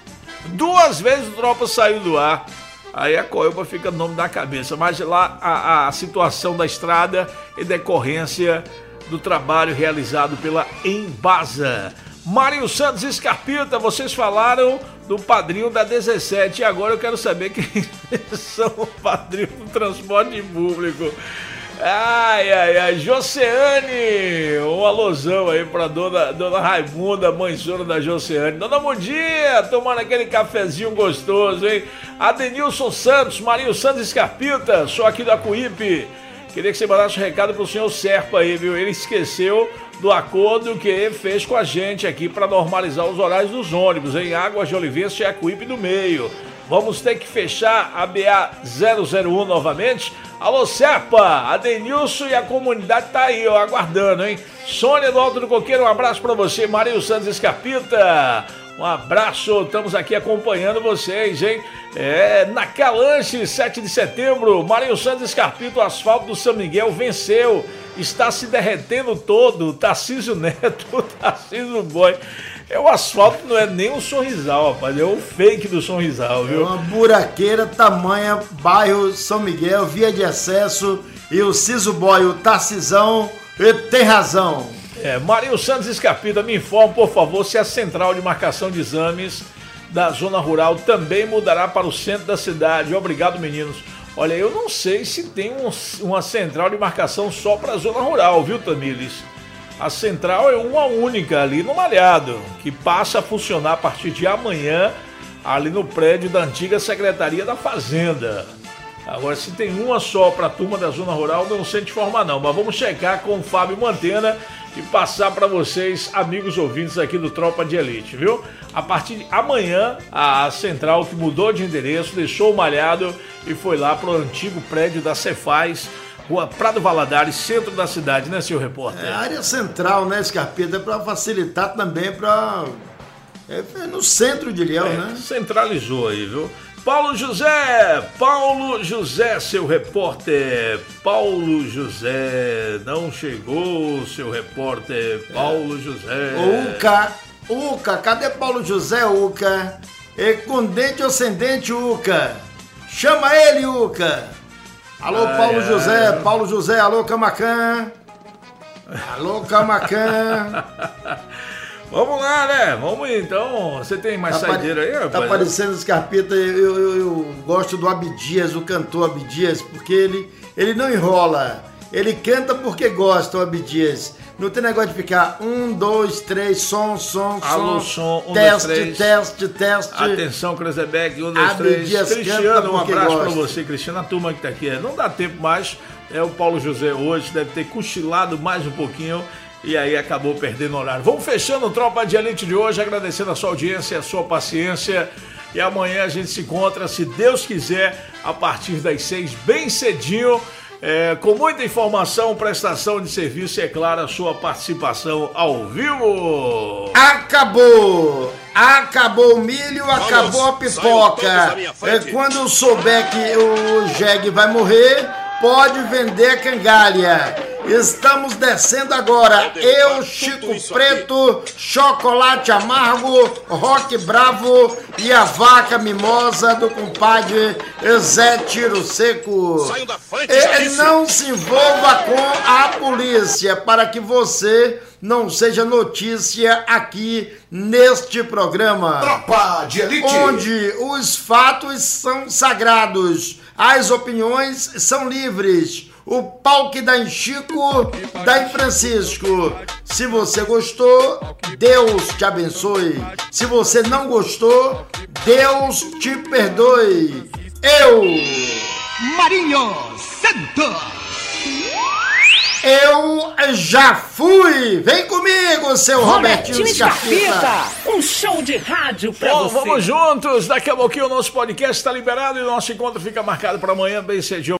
2 vezes o Tropa saiu do ar. Aí a Coelba fica no nome da cabeça. Mas lá a situação da estrada é decorrência do trabalho realizado pela Embasa. Mário Santos e Scarpita, vocês falaram do padrinho da 17. E agora eu quero saber quem são o padrinho do transporte público. Ai, Joceane, um alusão aí pra dona Raimunda, mãezona da Joceane. Dona bom dia, tomando aquele cafezinho gostoso, hein? Adenilson Santos, Marinho Santos Escarpita, sou aqui da Cuípe. Queria que você mandasse um recado pro senhor Serpa aí, viu? Ele esqueceu do acordo que ele fez com a gente aqui para normalizar os horários dos ônibus em Águas de Oliveira e Jacuípe do Meio. Vamos ter que fechar a BA 001 novamente. Alô, Serpa, Adenilson e a comunidade tá aí, ó, aguardando, hein? Sônia do Alto do Coqueiro, um abraço para você. Marinho Santos Escarpita, um abraço, estamos aqui acompanhando vocês, hein? Na Calanche, 7 de setembro, Marinho Santos Escarpita, o asfalto do São Miguel venceu, está se derretendo todo, Tarcísio Neto, Tarcísio Boy. O asfalto não é nem um Sorrisal, rapaz, é o fake do Sorrisal, viu? É uma buraqueira tamanha, bairro São Miguel, via de acesso, e o Ciso Boy, o Tarcisão, tem razão. Marinho Santos Escarpita, me informa, por favor, se a central de marcação de exames da zona rural também mudará para o centro da cidade. Obrigado, meninos. Olha, eu não sei se tem uma central de marcação só para a zona rural, viu, Tamires? A central é uma única ali no Malhado, que passa a funcionar a partir de amanhã ali no prédio da antiga Secretaria da Fazenda. Agora, se tem uma só para a turma da zona rural, não sei te informar não, mas vamos checar com o Fábio Mantena e passar para vocês, amigos ouvintes aqui do Tropa de Elite, viu? A partir de amanhã, a central que mudou de endereço, deixou o Malhado e foi lá para o antigo prédio da Cefaz, Rua Prado Valadares, centro da cidade, né, senhor repórter? Área central, né, Escarpita, para facilitar também para no centro de Ilhéus, né? Centralizou aí, viu? Paulo José, seu repórter. Paulo José, não chegou, seu repórter. Paulo José. Uca, cadê Paulo José, Uca? Com dente ou sem dente, Uca? Chama ele, Uca. Alô, Paulo José, alô, Camacan. Alô, Camacan. Vamos lá, né? Vamos então. Você tem mais saideira aí, rapaz? Tá parecendo Escarpita. Eu gosto do Abdias, o cantor Abdias, porque ele não enrola. Ele canta porque gosta, o Abdias. Não tem negócio de ficar 1, 2, 3, som. Alô, som, 1, 2, 3. Teste. Atenção, Krezebeck, 1, 2, 3. Cristiano, um abraço pra você, Cristiano, a turma que tá aqui. Não dá tempo mais. O Paulo José hoje deve ter cochilado mais um pouquinho. E aí acabou perdendo o horário. Vamos fechando o Tropa de Elite de hoje, agradecendo a sua audiência, a sua paciência. E amanhã a gente se encontra, se Deus quiser, a partir das 6, bem cedinho, com muita informação, prestação de serviço e, é claro, a sua participação ao vivo. Acabou o milho, acabou a pipoca. Quando souber que o jegue vai morrer, pode vender a cangalha. Estamos descendo agora. Eu, Chico Preto, Chocolate Amargo, Rock Bravo e a Vaca Mimosa do compadre Zé Tiro Seco. Não se envolva com a polícia para que você não seja notícia aqui neste programa. Tropa de Elite. Onde os fatos são sagrados, as opiniões são livres. O pau que dá em Chico, dá em Francisco. Se você gostou, Deus te abençoe. Se você não gostou, Deus te perdoe. Eu, Marinho Santos. Eu já fui. Vem comigo, seu Robertinho Escarpita. Um show de rádio pra você. Vamos juntos. Daqui a pouquinho o nosso podcast está liberado e o nosso encontro fica marcado para amanhã bem cedinho.